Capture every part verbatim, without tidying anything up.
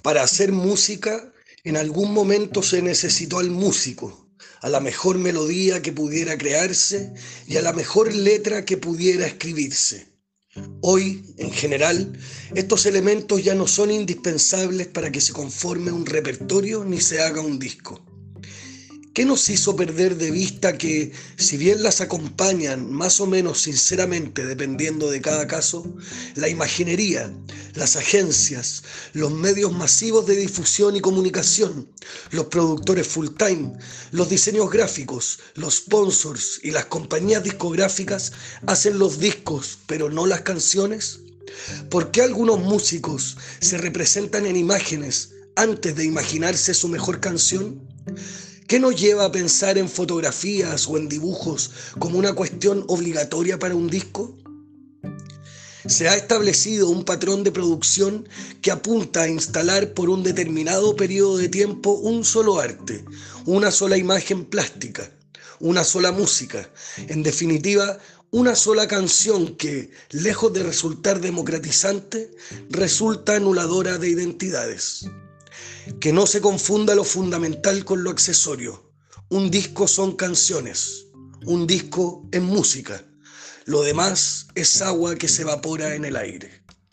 Para hacer música, en algún momento se necesitó al músico, a la mejor melodía que pudiera crearse y a la mejor letra que pudiera escribirse. Hoy, en general, estos elementos ya no son indispensables para que se conforme un repertorio ni se haga un disco. ¿Qué nos hizo perder de vista que, si bien las acompañan más o menos sinceramente dependiendo de cada caso, la imaginería, las agencias, los medios masivos de difusión y comunicación, los productores full time, los diseños gráficos, los sponsors y las compañías discográficas hacen los discos pero no las canciones? ¿Por qué algunos músicos se representan en imágenes antes de imaginarse su mejor canción? ¿Qué nos lleva a pensar en fotografías o en dibujos como una cuestión obligatoria para un disco? Se ha establecido un patrón de producción que apunta a instalar por un determinado periodo de tiempo un solo arte, una sola imagen plástica, una sola música, en definitiva, una sola canción que, lejos de resultar democratizante, resulta anuladora de identidades. Que no se confunda lo fundamental con lo accesorio. Un disco son canciones, un disco es música. Lo demás es agua que se evapora en el aire.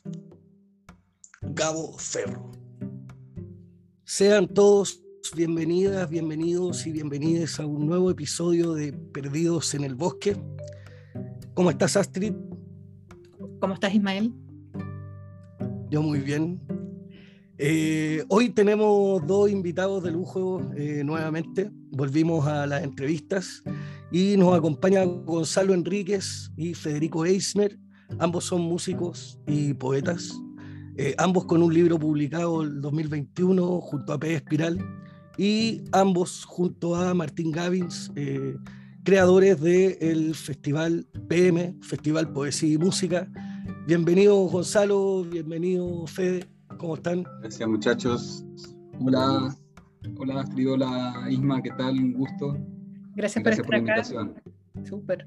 Gabo Ferro. Sean todos bienvenidas, bienvenidos y bienvenidas a un nuevo episodio de Perdidos en el Bosque. ¿Cómo estás, Astrid? ¿Cómo estás, Ismael? Yo muy bien. Eh, hoy tenemos dos invitados de lujo eh, nuevamente. Volvimos a las entrevistas y nos acompaña Gonzalo Enríquez y Federico Eisner. Ambos son músicos y poetas, eh, ambos con un libro publicado en dos mil veintiuno junto a P. Espiral y ambos junto a Martín Gavins, eh, creadores del Festival P M, Festival Poesía y Música. Bienvenido Gonzalo, bienvenido Fede. ¿Cómo están? Gracias, muchachos. Hola, hola Astrid, hola Isma, ¿qué tal? Un gusto. Gracias, Gracias por, por la acá. invitación. Súper.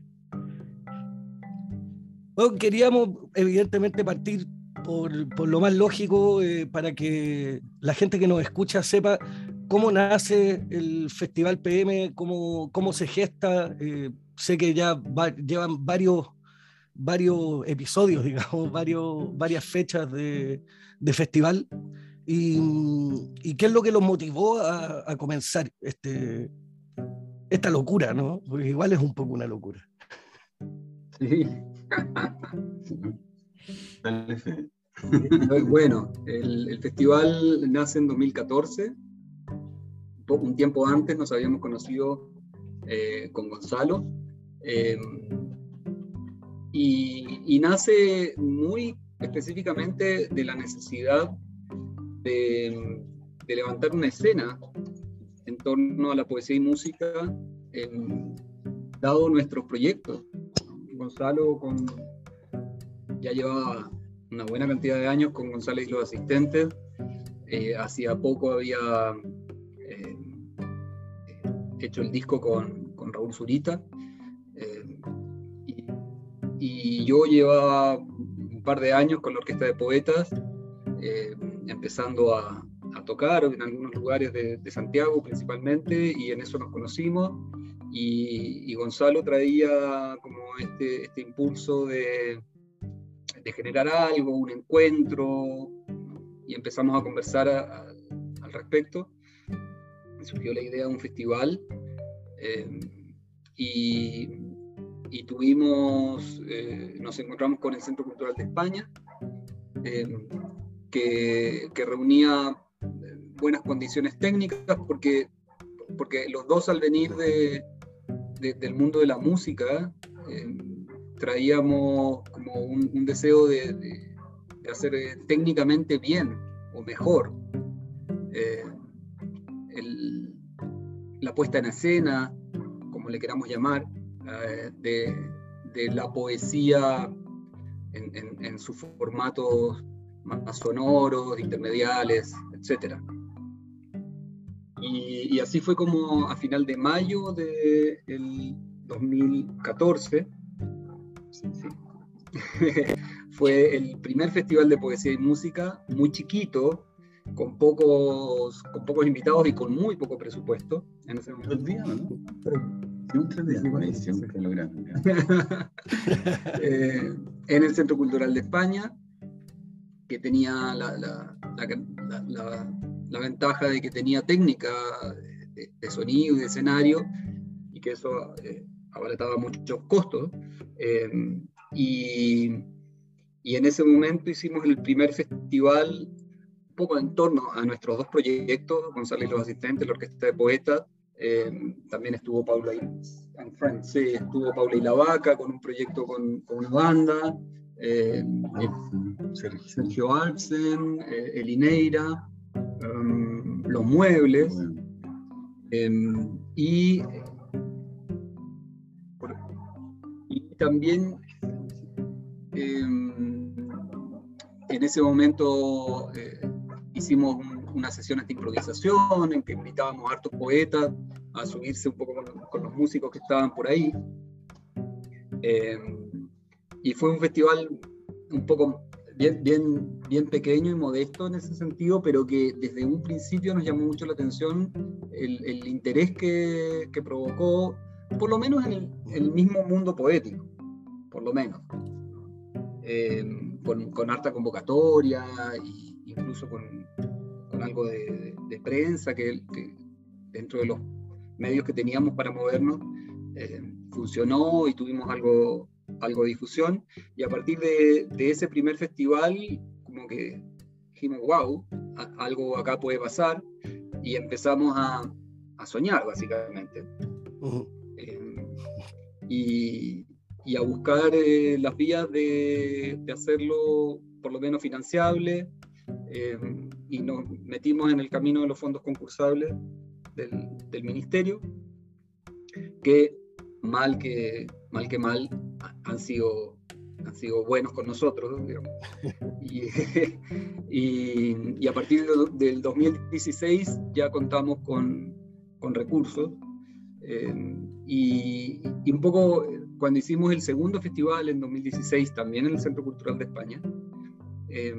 Bueno, queríamos evidentemente partir por, por lo más lógico eh, para que la gente que nos escucha sepa cómo nace el Festival P M, cómo, cómo se gesta. Eh, sé que ya va, llevan varios, varios episodios, digamos, varios, varias fechas de, de festival. Y, y qué es lo que los motivó a, a comenzar este, esta locura, ¿no? Porque igual es un poco una locura. Sí. Dale, Fede. Bueno, el, el festival nace en dos mil catorce. Un tiempo antes nos habíamos conocido eh, con Gonzalo. Eh, y, y nace muy específicamente de la necesidad de, de levantar una escena en torno a la poesía y música, eh, dado nuestros proyectos. Gonzalo con, ya llevaba una buena cantidad de años con Gonzalo y los asistentes. Eh, hacía poco había eh, hecho el disco con, con Raúl Zurita. Eh, y, y yo llevaba un par de años con la Orquesta de Poetas, eh, empezando a, a tocar en algunos lugares de, de Santiago principalmente, y en eso nos conocimos. Y, y Gonzalo traía como este, este impulso de, de generar algo, un encuentro, y empezamos a conversar a, a, al respecto. Me surgió la idea de un festival, eh, y, y tuvimos, eh, nos encontramos con el Centro Cultural de España, eh, que, que reunía buenas condiciones técnicas, porque, porque los dos, al venir de, de, del mundo de la música, eh, traíamos como un, un deseo de, de, de hacer eh, técnicamente bien o mejor eh, el, la puesta en escena, como le queramos llamar, eh, de, de la poesía en, en, en sus formatos más sonoros, intermediales, etcétera. Y, y así fue como a final de mayo del dos mil catorce, sí, sí. Fue el primer festival de poesía y música, muy chiquito, con, pocos, con pocos invitados y con muy poco presupuesto en ese momento. ¿Tres días, no? Sí, un tres días, por ahí siempre lo grande. eh, en el Centro Cultural de España, que tenía la, la, la, la, la ventaja de que tenía técnica de, de sonido y de escenario, y que eso eh, abarataba muchos costos. Eh, y, y en ese momento hicimos el primer festival un poco en torno a nuestros dos proyectos, Gonzalo y los Asistentes, la Orquesta de Poetas. Eh, también estuvo Paula y, and Friends, sí, estuvo Paula y la Vaca con un proyecto con, con una banda, eh, Sergio, Sergio Arsen, eh, Elineira, um, Los Muebles, bueno. eh, y, y también eh, en ese momento eh, hicimos un, unas sesiones de improvisación en que invitábamos a hartos poetas a subirse un poco con, con los músicos que estaban por ahí. Eh, y fue un festival un poco bien, bien, bien pequeño y modesto en ese sentido, pero que desde un principio nos llamó mucho la atención el, el interés que, que provocó, por lo menos en el, el mismo mundo poético, por lo menos. Eh, con, con harta convocatoria e incluso con, con algo de, de, de prensa que, que dentro de los medios que teníamos para movernos eh, funcionó y tuvimos algo, algo de difusión, y a partir de, de ese primer festival como que dijimos wow, a, algo acá puede pasar, y empezamos a, a soñar básicamente. Uh-huh. eh, y y a buscar eh, las vías de, de hacerlo por lo menos financiable, eh, y nos metimos en el camino de los fondos concursables del, del ministerio, que mal que mal, que mal han, sido, han sido buenos con nosotros, digamos. Y, y, y a partir de, del dos mil dieciséis ya contamos con, con recursos, eh, y, y un poco cuando hicimos el segundo festival en dos mil dieciséis, también en el Centro Cultural de España, eh,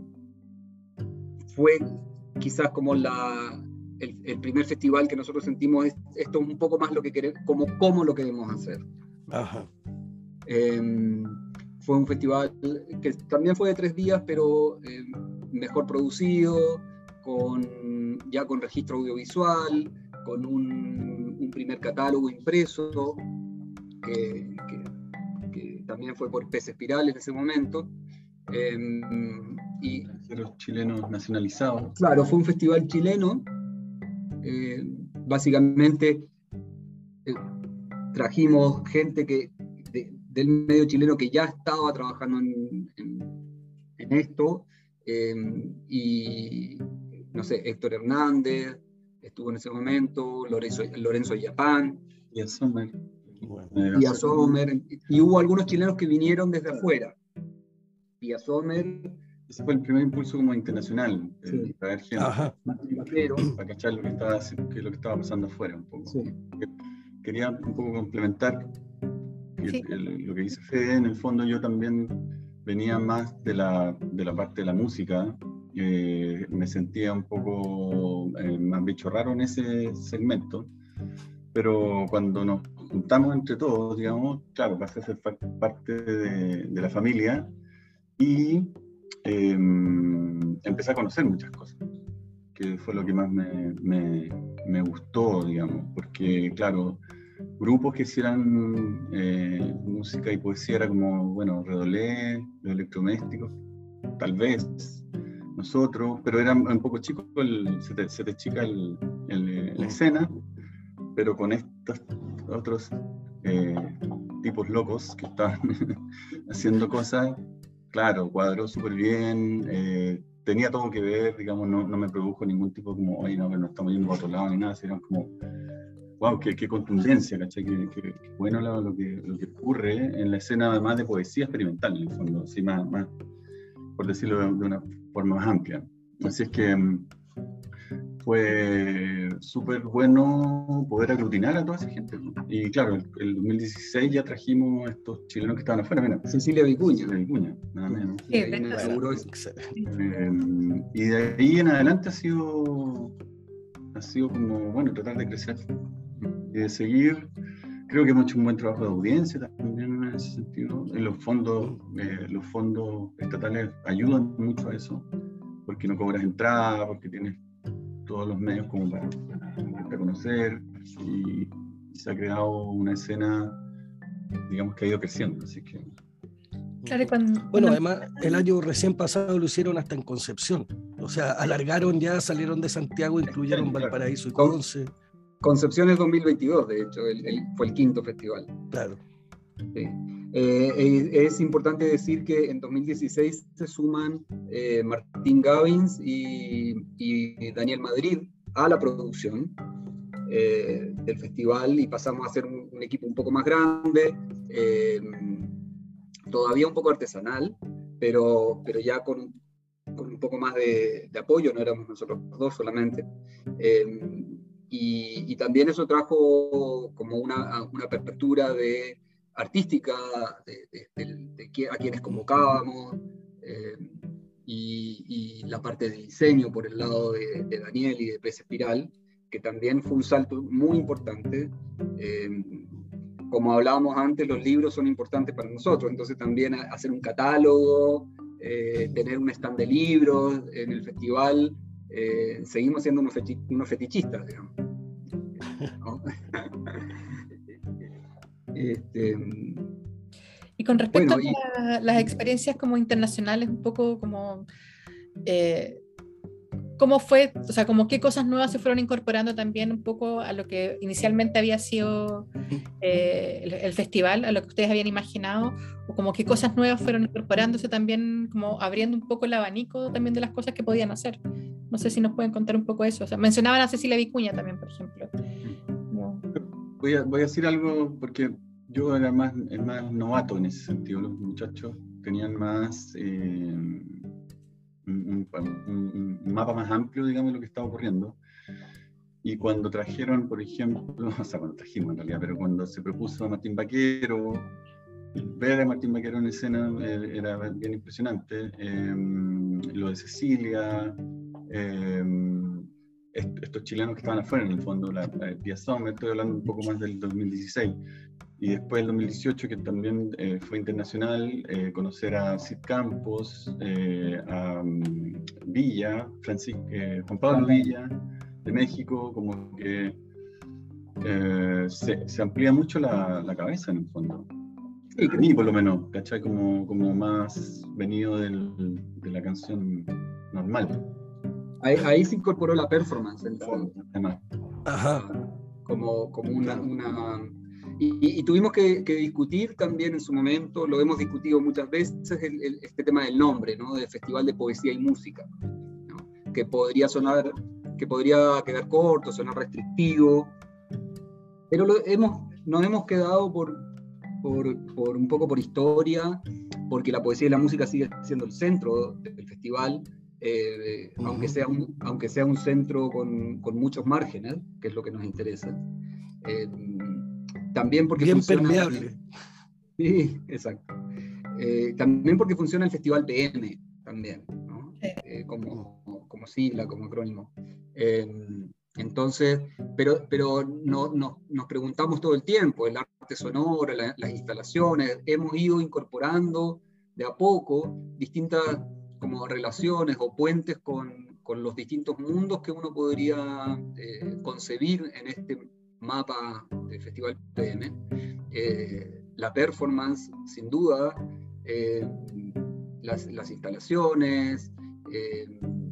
fue quizás como la, el, el primer festival que nosotros sentimos, es, esto es un poco más lo que queremos, como cómo lo queremos hacer. Ajá. Eh, fue un festival que también fue de tres días, pero eh, mejor producido, con, ya con registro audiovisual, con un, un primer catálogo impreso, Que, que, que también fue por Pez Espiral en ese momento. Eh, y los chilenos nacionalizados. Claro, fue un festival chileno. Eh, básicamente eh, trajimos gente que, de, del medio chileno que ya estaba trabajando en, en, en esto. Eh, y no sé, Héctor Hernández estuvo en ese momento, Lorenzo, Lorenzo Yapán. Y a Sommer. Bueno, y a Sommer, y hubo algunos chilenos que vinieron desde afuera. Y a Sommer. Ese fue el primer impulso como internacional, Sí. el traer gente. Ajá. Pero, para cachar lo que estaba, qué es lo que estaba pasando afuera un poco. Sí. Quería un poco complementar Sí. el, el, lo que dice Fede. En el fondo yo también venía más de la, de la parte de la música. Eh, me sentía un poco eh, más bicho raro en ese segmento, pero cuando nos juntamos entre todos, digamos, claro, pasé a ser parte de, de la familia, y eh, empecé a conocer muchas cosas, que fue lo que más me, me, me gustó, digamos, porque claro, grupos que hicieran eh, música y poesía era como, bueno, Redolé, los Electrodomésticos, tal vez nosotros, pero era un poco chico, el, se, te, se te chica el, el, la escena, pero con estos otros eh, tipos locos que estaban haciendo cosas, claro, cuadró súper bien, eh, tenía todo que ver, digamos, no, no me produjo ningún tipo como, oye, no, no estamos yendo a otro lado ni nada, sino como, wow, qué, qué contundencia, ¿cachai? Qué, qué, qué bueno lo, lo, que, lo que ocurre en la escena, además de poesía experimental, en el fondo, así más, más, por decirlo de, de una forma más amplia. Así es que fue súper bueno poder aglutinar a toda esa gente, ¿no? Y claro, el, el dos mil dieciséis ya trajimos a estos chilenos que estaban afuera, mira, Cecilia Vicuña. Cecilia Vicuña, nada menos. Sí, Ahí de me hecho, aseguró eso. Eh, y de ahí en adelante ha sido, ha sido como, bueno, tratar de crecer y de seguir. Creo que hemos hecho un buen trabajo de audiencia también en ese sentido. En los fondos, eh, los fondos estatales ayudan mucho a eso, porque no cobras entrada, porque tienes todos los medios como para, para conocer, y, y se ha creado una escena, digamos, que ha ido creciendo, así que... claro, cuando, Bueno, cuando- además, el año recién pasado lo hicieron hasta en Concepción. O sea, alargaron ya, salieron de Santiago, incluyeron Claro. Valparaíso y Con- Conce. Concepción es dos mil veintidós, de hecho, el, el- fue el quinto festival. Claro. Sí. Eh, eh, es importante decir que en dos mil dieciséis se suman eh, Martín Gavins y, y Daniel Madrid a la producción eh, del festival, y pasamos a ser un, un equipo un poco más grande, eh, todavía un poco artesanal, pero, pero ya con, con un poco más de, de apoyo, no éramos nosotros dos solamente. Eh, y, y también eso trajo como una, una apertura de artística de, de, de, de, de a quienes convocábamos, eh, y, y la parte de diseño por el lado de, de Daniel y de Pez Espiral, que también fue un salto muy importante. Eh, como hablábamos antes, los libros son importantes para nosotros, entonces también hacer un catálogo, eh, tener un stand de libros en el festival, eh, seguimos siendo unos, feti unos fetichistas, digamos. ¿No? este, y con respecto bueno, y, a la, las experiencias como internacionales, un poco como... Eh, ¿cómo fue? O sea, como qué cosas nuevas se fueron incorporando también un poco a lo que inicialmente había sido eh, el, el festival, a lo que ustedes habían imaginado, o como qué cosas nuevas fueron incorporándose también, como abriendo un poco el abanico también de las cosas que podían hacer. No sé si nos pueden contar un poco eso. O sea, mencionaban a Cecilia Vicuña también, por ejemplo. No. Voy a, voy a decir algo porque yo era más, más novato en ese sentido. Los muchachos tenían más... Eh, Un, un, un mapa más amplio, digamos, de lo que estaba ocurriendo. Y cuando trajeron, por ejemplo, o sea, cuando trajimos en realidad, pero cuando se propuso a Martín Baquero, ver a Martín Baquero en escena eh, era bien impresionante. Eh, lo de Cecilia, eh, est estos chilenos que estaban afuera, en el fondo, la, la Pia Sommer, estoy hablando un poco más del dos mil dieciséis. Y después el dos mil dieciocho, que también eh, fue internacional, eh, conocer a Cid Campos, eh, a um, Villa, Francisco, eh, Juan Pablo Villa, de México, como que eh, se, se amplía mucho la, la cabeza en el fondo. Sí, a mí por lo menos, ¿cachai? Como, como más venido del, de la canción normal. Ahí, ahí se incorporó la performance en el fondo. Además. Ajá. Como, como una... una Y, y tuvimos que, que discutir también en su momento, lo hemos discutido muchas veces, el, el, este tema del nombre, ¿no? Del Festival de Poesía y Música, ¿no? Que podría sonar, que podría quedar corto, sonar restrictivo, pero lo hemos, nos hemos quedado por, por, por un poco por historia, porque la poesía y la música sigue siendo el centro del festival, eh, uh-huh. aunque, sea un, aunque sea un centro con, con muchos márgenes, que es lo que nos interesa. Eh, También porque bien funciona, permeable. Sí, exacto. Eh, también porque funciona el Festival P M, también, ¿no? eh, como, como sigla, como acrónimo. Eh, entonces, pero, pero no, no, nos preguntamos todo el tiempo, el arte sonoro, la, las instalaciones, hemos ido incorporando de a poco distintas como relaciones o puentes con, con los distintos mundos que uno podría eh, concebir en este mapa del Festival P M. Eh, la performance, sin duda, eh, las, las instalaciones, eh,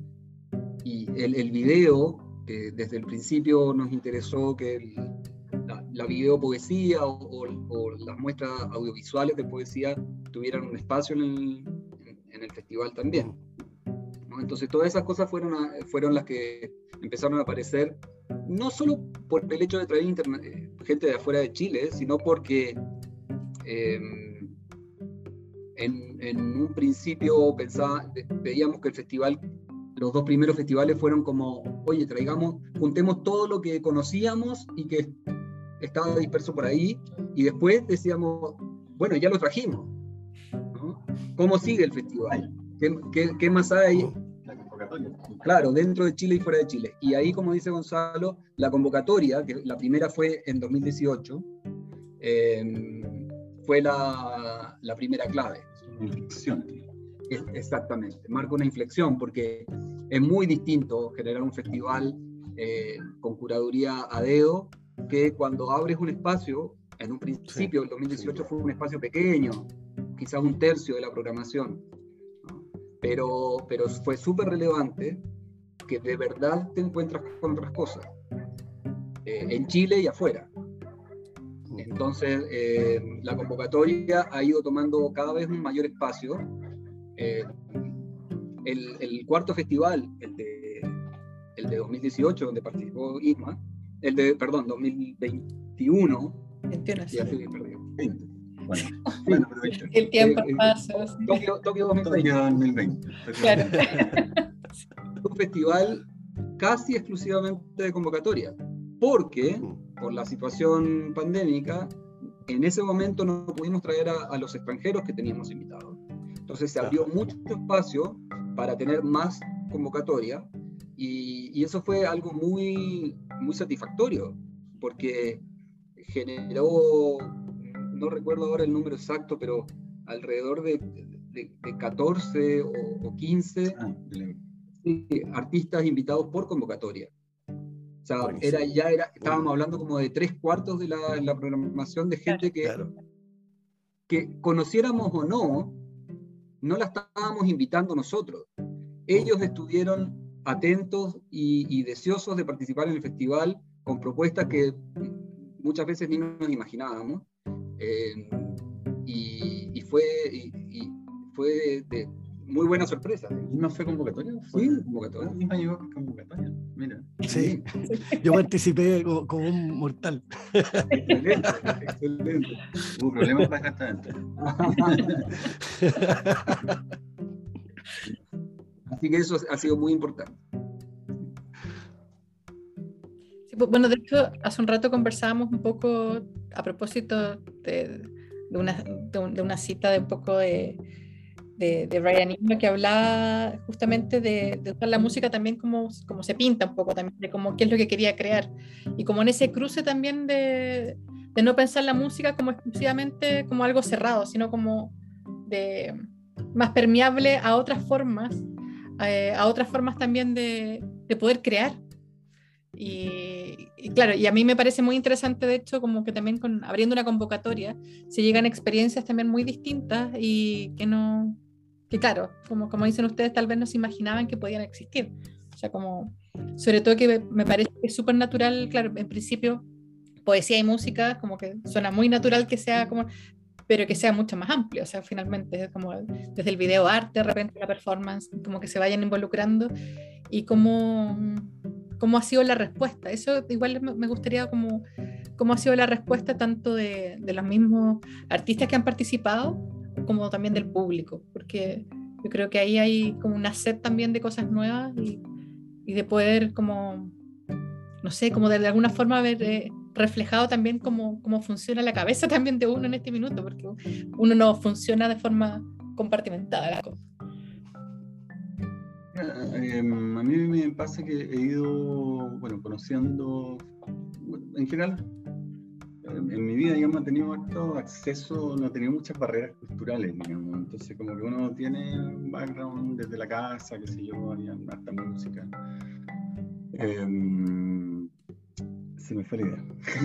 y el, el video, que desde el principio nos interesó que el, la, la videopoesía o, o, o las muestras audiovisuales de poesía tuvieran un espacio en el, en, en el festival también, ¿no? Entonces todas esas cosas fueron, a, fueron las que empezaron a aparecer, no solo por el hecho de traer gente de afuera de Chile, sino porque eh, en, en un principio pensaba, veíamos que el festival los dos primeros festivales fueron como, oye, traigamos, juntemos todo lo que conocíamos y que estaba disperso por ahí, y después decíamos, bueno, ya lo trajimos, ¿no? ¿Cómo sigue el festival? ¿Qué, qué, qué más hay? La convocatoria. Claro, dentro de Chile y fuera de Chile. Y ahí, como dice Gonzalo, la convocatoria, que la primera fue en dos mil dieciocho, eh, fue la, la primera clave. Una inflexión. Es, exactamente, marca una inflexión, porque es muy distinto generar un festival eh, con curaduría a dedo, que cuando abres un espacio, en un principio, el dos mil dieciocho fue un espacio pequeño, quizás un tercio de la programación, ¿no? pero, pero fue súper relevante, que de verdad te encuentras con otras cosas, eh, en Chile y afuera. Entonces, eh, la convocatoria ha ido tomando cada vez un mayor espacio. Eh, el, el cuarto festival, el de, el de dos mil dieciocho, donde participó Isma, el de, perdón, dos mil veintiuno, veintiuno, ya sí. estoy perdido. veinte. Bueno, bueno, pero veinte. El tiempo Eh, eh, pasa. Sí. Tokio, Tokio dos mil veinte. Tokio dos mil veinte. Claro. Un festival casi exclusivamente de convocatoria, porque por la situación pandémica, en ese momento no pudimos traer a, a los extranjeros que teníamos invitados. Entonces se abrió mucho espacio para tener más convocatoria, y, y eso fue algo muy, muy satisfactorio, porque generó, no recuerdo ahora el número exacto, pero alrededor de, de, de catorce o, o quince Ah, de sí, artistas invitados por convocatoria. O sea, Buenísimo. era, ya era, estábamos hablando como de tres cuartos de la, la programación de gente que, Claro. que conociéramos o no, no la estábamos invitando nosotros. Ellos estuvieron atentos y, y deseosos de participar en el festival con propuestas que muchas veces ni nos imaginábamos. Eh, y, y fue, y, y fue de, de muy buena sorpresa. ¿Isma fue convocatoria? ¿Fue? Sí, convocatoria. Isma llegó por convocatoria, mira. Sí, yo participé como, como un mortal. Excelente, excelente. Hubo problemas para acá adentro. Así que eso ha sido muy importante. Sí, pues, bueno, de hecho, hace un rato conversábamos un poco a propósito de, de, una, de, un, de una cita de un poco de, de, de Brian Eno, que hablaba justamente de, de usar la música también como, como se pinta un poco, también de como qué es lo que quería crear. Y como en ese cruce también de, de no pensar la música como exclusivamente como algo cerrado, sino como de, más permeable a otras formas, eh, a otras formas también de, de poder crear. Y, y claro, y a mí me parece muy interesante, de hecho, como que también con, abriendo una convocatoria se llegan experiencias también muy distintas y que no, que claro, como, como dicen ustedes, tal vez no se imaginaban que podían existir. O sea, como, sobre todo que me parece que es súper natural, claro, en principio, poesía y música, como que suena muy natural que sea como, pero que sea mucho más amplio, o sea, finalmente, es como desde el video arte, de repente la performance, como que se vayan involucrando y cómo, cómo ha sido la respuesta. Eso igual me gustaría como cómo ha sido la respuesta tanto de, de los mismos artistas que han participado como también del público, porque yo creo que ahí hay como una sed también de cosas nuevas y, y de poder como, no sé, como de, de alguna forma ver eh, reflejado también cómo, cómo funciona la cabeza también de uno en este minuto, porque uno no funciona de forma compartimentada la cosa. Eh, a mí me pasa que he ido, bueno, conociendo, en general, en mi vida, digamos, he tenido harto acceso, no he tenido muchas barreras culturales, digamos, entonces como que uno tiene un background desde la casa, qué sé yo, había harta música. Eh, se me fue la idea.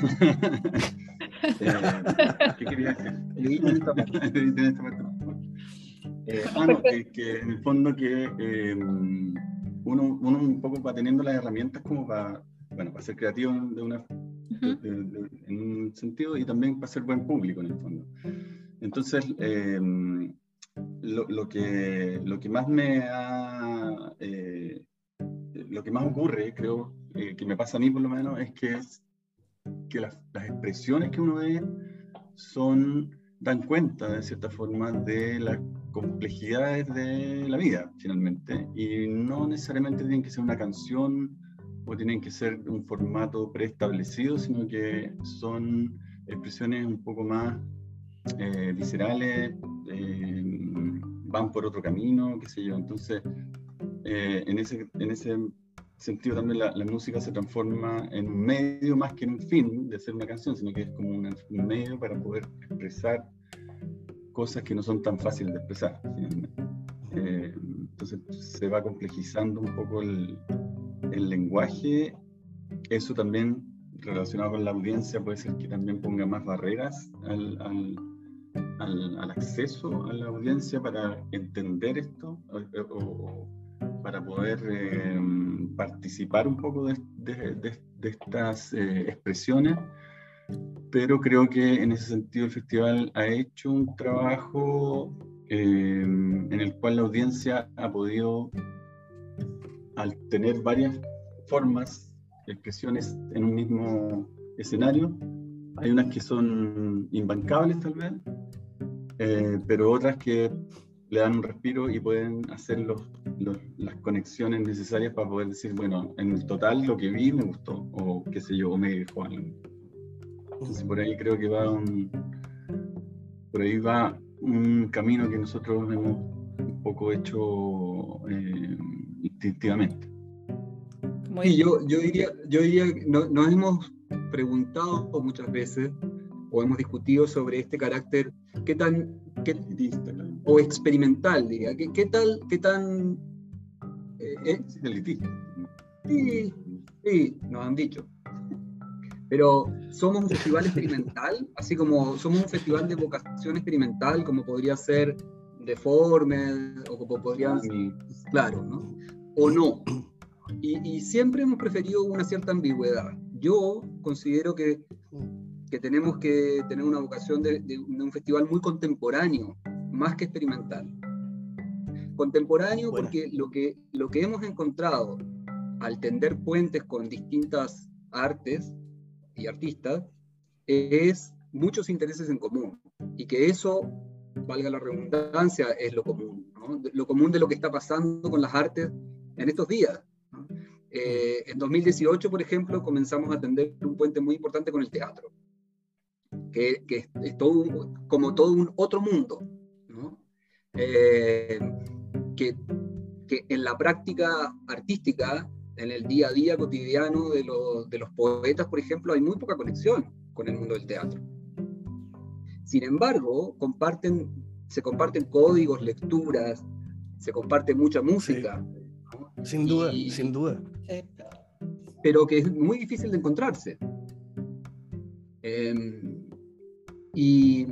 eh, ¿Qué quería decir? Editen esta parte. Editen esta parte. Eh, ah, no, que, que en el fondo que eh, uno, uno un poco va teniendo las herramientas como para, bueno, para ser creativo de una, de, de, de, en un sentido y también para ser buen público en el fondo. Entonces, eh, lo, lo, que, lo que más me ha, eh, lo que más ocurre, creo, eh, que me pasa a mí por lo menos, es que, es, que las, las expresiones que uno ve son dan cuenta, de cierta forma, de las complejidades de la vida, finalmente. Y no necesariamente tienen que ser una canción o tienen que ser un formato preestablecido, sino que son expresiones un poco más eh, viscerales, eh, van por otro camino, qué sé yo. Entonces, eh, en, ese, en ese sentido también la, la música se transforma en un medio más que en un fin de ser una canción, sino que es como una, un medio para poder expresar cosas que no son tan fáciles de expresar. Eh, entonces se va complejizando un poco el, el lenguaje. Eso también, relacionado con la audiencia, puede ser que también ponga más barreras al, al, al, al acceso a la audiencia para entender esto, o, o, o para poder eh, participar un poco de, de, de, de estas eh, expresiones. Pero creo que en ese sentido el festival ha hecho un trabajo eh, en el cual la audiencia ha podido, al tener varias formas, expresiones en un mismo escenario, hay unas que son imbancables tal vez, eh, pero otras que le dan un respiro y pueden hacer los, los, las conexiones necesarias para poder decir, bueno, en el total lo que vi me gustó, o qué sé yo, o me dejó algo. Entonces por ahí creo que va un, por ahí va un camino que nosotros hemos un poco hecho eh, instintivamente. Y yo, yo diría, yo diría que no, nos hemos preguntado muchas veces o hemos discutido sobre este carácter, qué tan, qué, o experimental, diría, qué, qué tal, qué tan eh, eh, sí, sí, nos han dicho. Pero somos un festival experimental, así como somos un festival de vocación experimental, como podría ser Deformed, o como podría ser, claro, ¿no? O no. Y, y siempre hemos preferido una cierta ambigüedad. Yo considero que, que tenemos que tener una vocación de, de, de un festival muy contemporáneo, más que experimental. Contemporáneo bueno. Porque lo que, lo que hemos encontrado al tender puentes con distintas artes y artistas es muchos intereses en común, y que eso, valga la redundancia, es lo común, ¿no? Lo común de lo que está pasando con las artes en estos días, ¿no? Eh, en dos mil dieciocho, por ejemplo, comenzamos a tender un puente muy importante con el teatro, que, que es, es todo un, como todo un otro mundo, ¿no? Eh, que, que en la práctica artística, en el día a día cotidiano de los, de los poetas, por ejemplo, hay muy poca conexión con el mundo del teatro. Sin embargo, comparten, se comparten códigos, lecturas, se comparte mucha música. Sí. ¿No? Sin duda, y, sin duda. Pero que es muy difícil de encontrarse. Eh, y,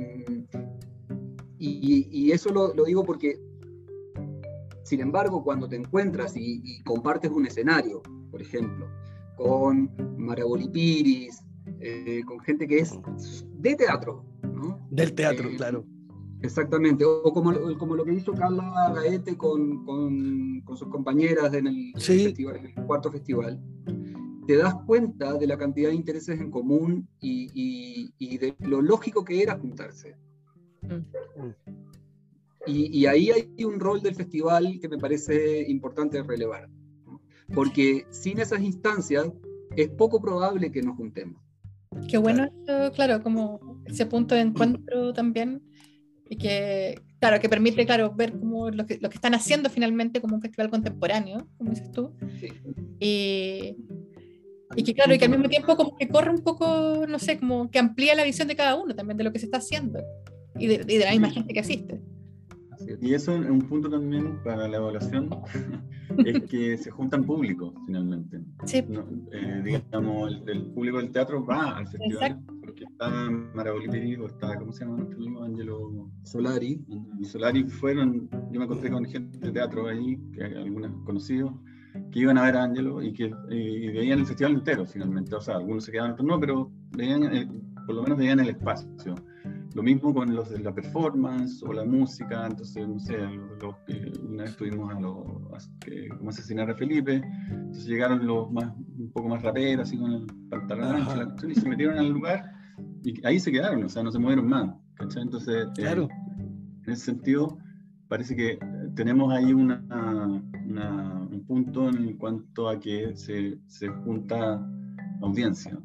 y, y eso lo, lo digo porque, sin embargo, cuando te encuentras y, y compartes un escenario, por ejemplo, con Maraboli Piris, eh, con gente que es de teatro, ¿no? Del teatro, eh, claro. Exactamente, o como, como lo que hizo Carla Gaete con, con, con sus compañeras en el, sí. festival, en el cuarto festival, te das cuenta de la cantidad de intereses en común y, y, y de lo lógico que era juntarse. Mm. Y, y ahí hay un rol del festival que me parece importante relevar, ¿no? Porque sin esas instancias es poco probable que nos juntemos. Qué bueno, claro, claro, como ese punto de encuentro también, y que, claro, que permite, claro, ver como lo que, lo que están haciendo finalmente como un festival contemporáneo, como dices tú, sí. y, y que, claro, y que al mismo tiempo como que corre un poco, no sé, como que amplía la visión de cada uno también de lo que se está haciendo, y de, y de la misma gente que asiste. Y eso es un punto también para la evaluación, es que se juntan públicos finalmente. Sí. No, eh, digamos, el, el público del teatro va al festival. Exacto. Porque está Maraboli Piris, o está, ¿cómo se llama nuestro amigo? Angelo Solari. Solari fueron, yo me encontré con gente de teatro ahí, que algunos conocidos, que iban a ver a Angelo y que y veían el festival entero finalmente. O sea, algunos se quedaban, otros no, pero veían, eh, por lo menos veían el espacio. Lo mismo con los de la performance o la música. Entonces, no sé, los, los, eh, una vez tuvimos a los, eh, como asesinar a Felipe, entonces llegaron los más, un poco más raperos, así con el pantalón ancho, y se metieron al lugar y ahí se quedaron, o sea, no se movieron más. ¿cachai? Entonces, Claro. eh, en ese sentido, parece que tenemos ahí una, una, un punto en cuanto a que se, se junta audiencia.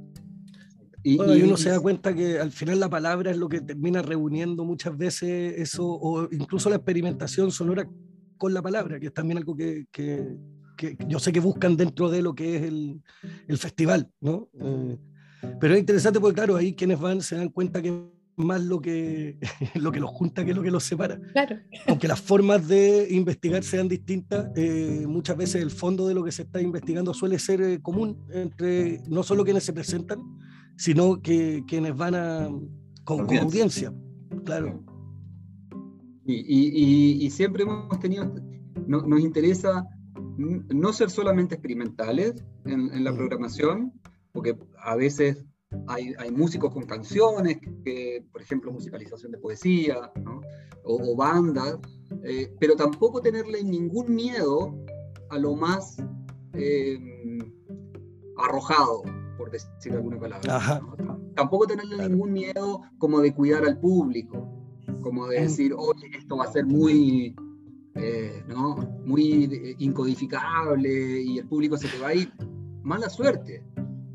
Y, Bueno, y y- uno y- se da cuenta que al final la palabra es lo que termina reuniendo muchas veces eso, o incluso la experimentación sonora con la palabra, que es también algo que, que, que yo sé que buscan dentro de lo que es el, el festival, ¿no? Eh, pero es interesante porque, claro, ahí quienes van se dan cuenta que es más lo que, lo que los junta que lo que los separa. Claro. Aunque las formas de investigar sean distintas, eh, muchas veces el fondo de lo que se está investigando suele ser eh, común entre no solo quienes se presentan, sino que quienes van a, con, con Audiencia. audiencia. Claro. y- y- y- y siempre hemos tenido, no- nos interesa n- no ser solamente experimentales en, en la Mm. programación, porque a veces hay, hay músicos con canciones, que, por ejemplo, musicalización de poesía, ¿no? o, o bandas, eh, pero tampoco tenerle ningún miedo a lo más eh, arrojado, por decir alguna palabra. Ajá. ¿no? Tampoco tenerle Claro. ningún miedo como de cuidar al público, como de Mm. decir, oye, esto va a ser muy, eh, ¿no? muy eh, incodificable y el público se te va a ir. Mala suerte.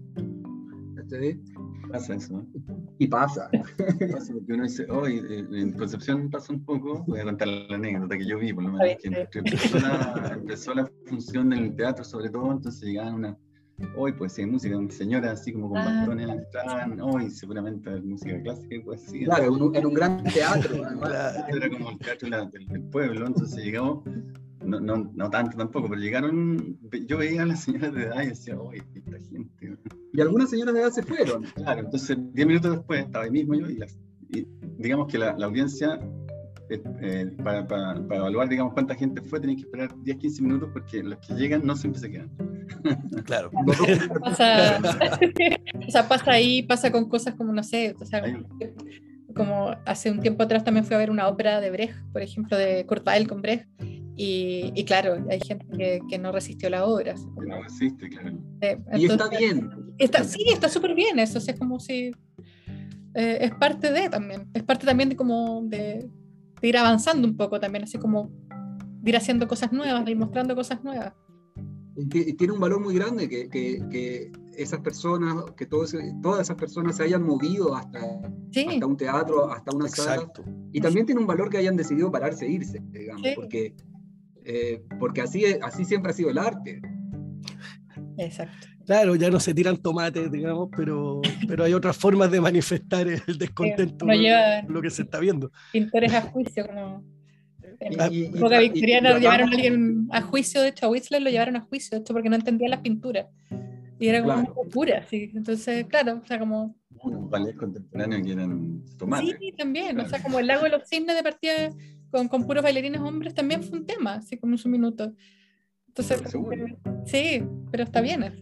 ¿Sí? Pasa eso, ¿no? Y pasa. Pasa porque uno dice, hoy en Concepción pasa un poco, voy a contar la anécdota que yo vi, por lo menos, que entre- empezó la, empezó la función del teatro sobre todo, entonces llegaban unas, hoy poesía y música, unas señoras así como con Ah. bastones, entraban, hoy seguramente a ver música clásica y poesía. Claro, en un, en un gran teatro, además. Claro. Era como el teatro de la- del, del pueblo, entonces llegamos, no, no, no tanto tampoco, pero llegaron, yo veía a las señoras de edad y decía, oye, esta gente, ¿no? Y algunas señoras de edad se fueron. Claro, entonces diez minutos después estaba ahí mismo yo y, las, y digamos que la, la audiencia, eh, eh, para, para, para evaluar digamos cuánta gente fue, tenía que esperar diez a quince minutos porque los que llegan no siempre se quedan. Claro. Pasa, o sea, pasa ahí, pasa con cosas como, no sé, o sea, Hay- como hace un tiempo atrás también fui a ver una ópera de Brecht, por ejemplo, de Kurt Weill con Brecht, y, y claro, hay gente que, que no resistió la obra. así como, que no existe, claro. eh, Y está entonces, bien. está- sí, está súper bien eso, o sea, es como si eh, es parte de también, es parte también de como de, de ir avanzando un poco también, así como de ir haciendo cosas nuevas, de ir mostrando cosas nuevas. Y ti- y tiene un valor muy grande que, que, que esas personas, que todos, todas esas personas se hayan movido hasta, Sí, hasta un teatro, hasta una sala. Exacto. Y también tiene un valor que hayan decidido pararse e irse, digamos, Sí. porque, eh, porque así, así siempre ha sido el arte. exacto. Claro, ya no se tiran tomates, digamos, pero, pero hay otras formas de manifestar el descontento no con lleva- lo que se está viendo. Pintores a juicio, como en Ah, Y- y- época y- y victoriana tratamos- llevaron a alguien a juicio, de hecho a Whistler lo llevaron a juicio, de hecho porque no entendía las pinturas. Y era como Claro. una locura, sí. Entonces, claro, o sea, como... Unos ballets contemporáneos que eran tomates. Sí, también, o sea, como el lago de los cisnes de partida con, con puros bailarines hombres también fue un tema, así como en su minuto. Entonces, Seguro. sí, pero está bien eso.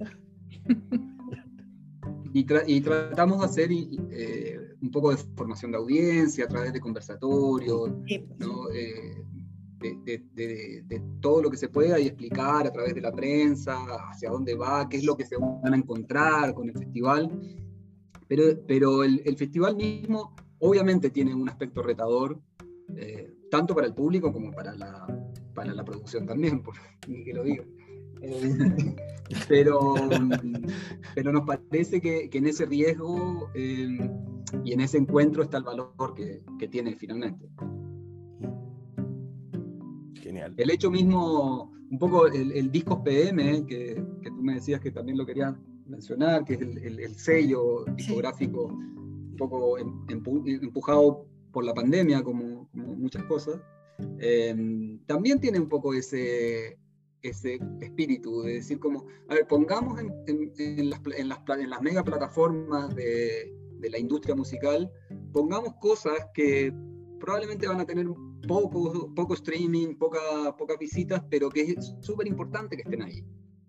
Y, tra- y tratamos de hacer y- eh, un poco de formación de audiencia a través de conversatorios, Sí, ¿no? Eh, de, de- de- de todo lo que se pueda y explicar a través de la prensa hacia dónde va, qué es lo que se van a encontrar con el festival. Pero, pero el, el festival mismo obviamente tiene un aspecto retador, eh, tanto para el público como para la, para la producción también, por ni que lo diga. Eh, pero, pero nos parece que, que en ese riesgo eh, y en ese encuentro está el valor que, que tiene finalmente. Genial. El hecho mismo, un poco el, el Discos P M, que, que tú me decías que también lo querías mencionar, que es el, el, el sello discográfico un poco empu, empujado por la pandemia, como, como muchas cosas, eh, también tiene un poco ese, ese espíritu de decir como, a ver, pongamos en, en, en, las, en, las, en las mega plataformas de, de la industria musical, pongamos cosas que probablemente van a tener poco, poco streaming, poca, pocas visitas, pero que es súper importante que estén ahí.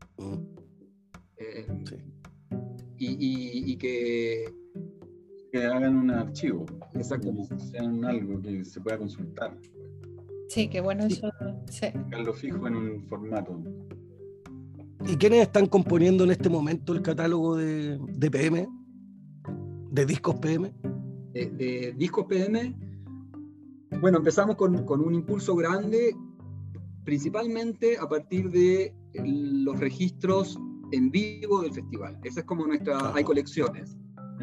Eh, Sí. y, y, y que... Que hagan un archivo. Exactamente. Que sean algo que se pueda consultar. sí, qué bueno eso. Sí. Dejarlo fijo en un formato. ¿Y quiénes están componiendo en este momento el catálogo de, de P M? ¿De Discos P M? de, de discos P M, bueno, empezamos con, con un impulso grande, principalmente a partir de los registros en vivo del festival. Esa es como nuestra... Hay colecciones.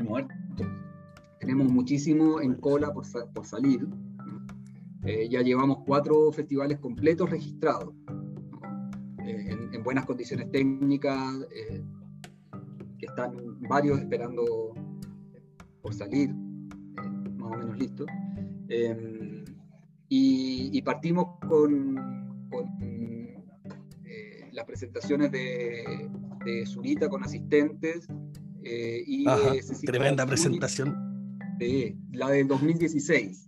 Tenemos muchísimo en cola por, por salir. Eh, ya llevamos cuatro festivales completos registrados, ¿no? eh, en, en buenas condiciones técnicas, eh, que están varios esperando por salir, eh, más o menos listos. Eh, y, y partimos con, con eh, las presentaciones de, de Zurita con asistentes. Eh, y Ajá, de Cecilia tremenda Vicuña, presentación. de, la del dos mil dieciséis.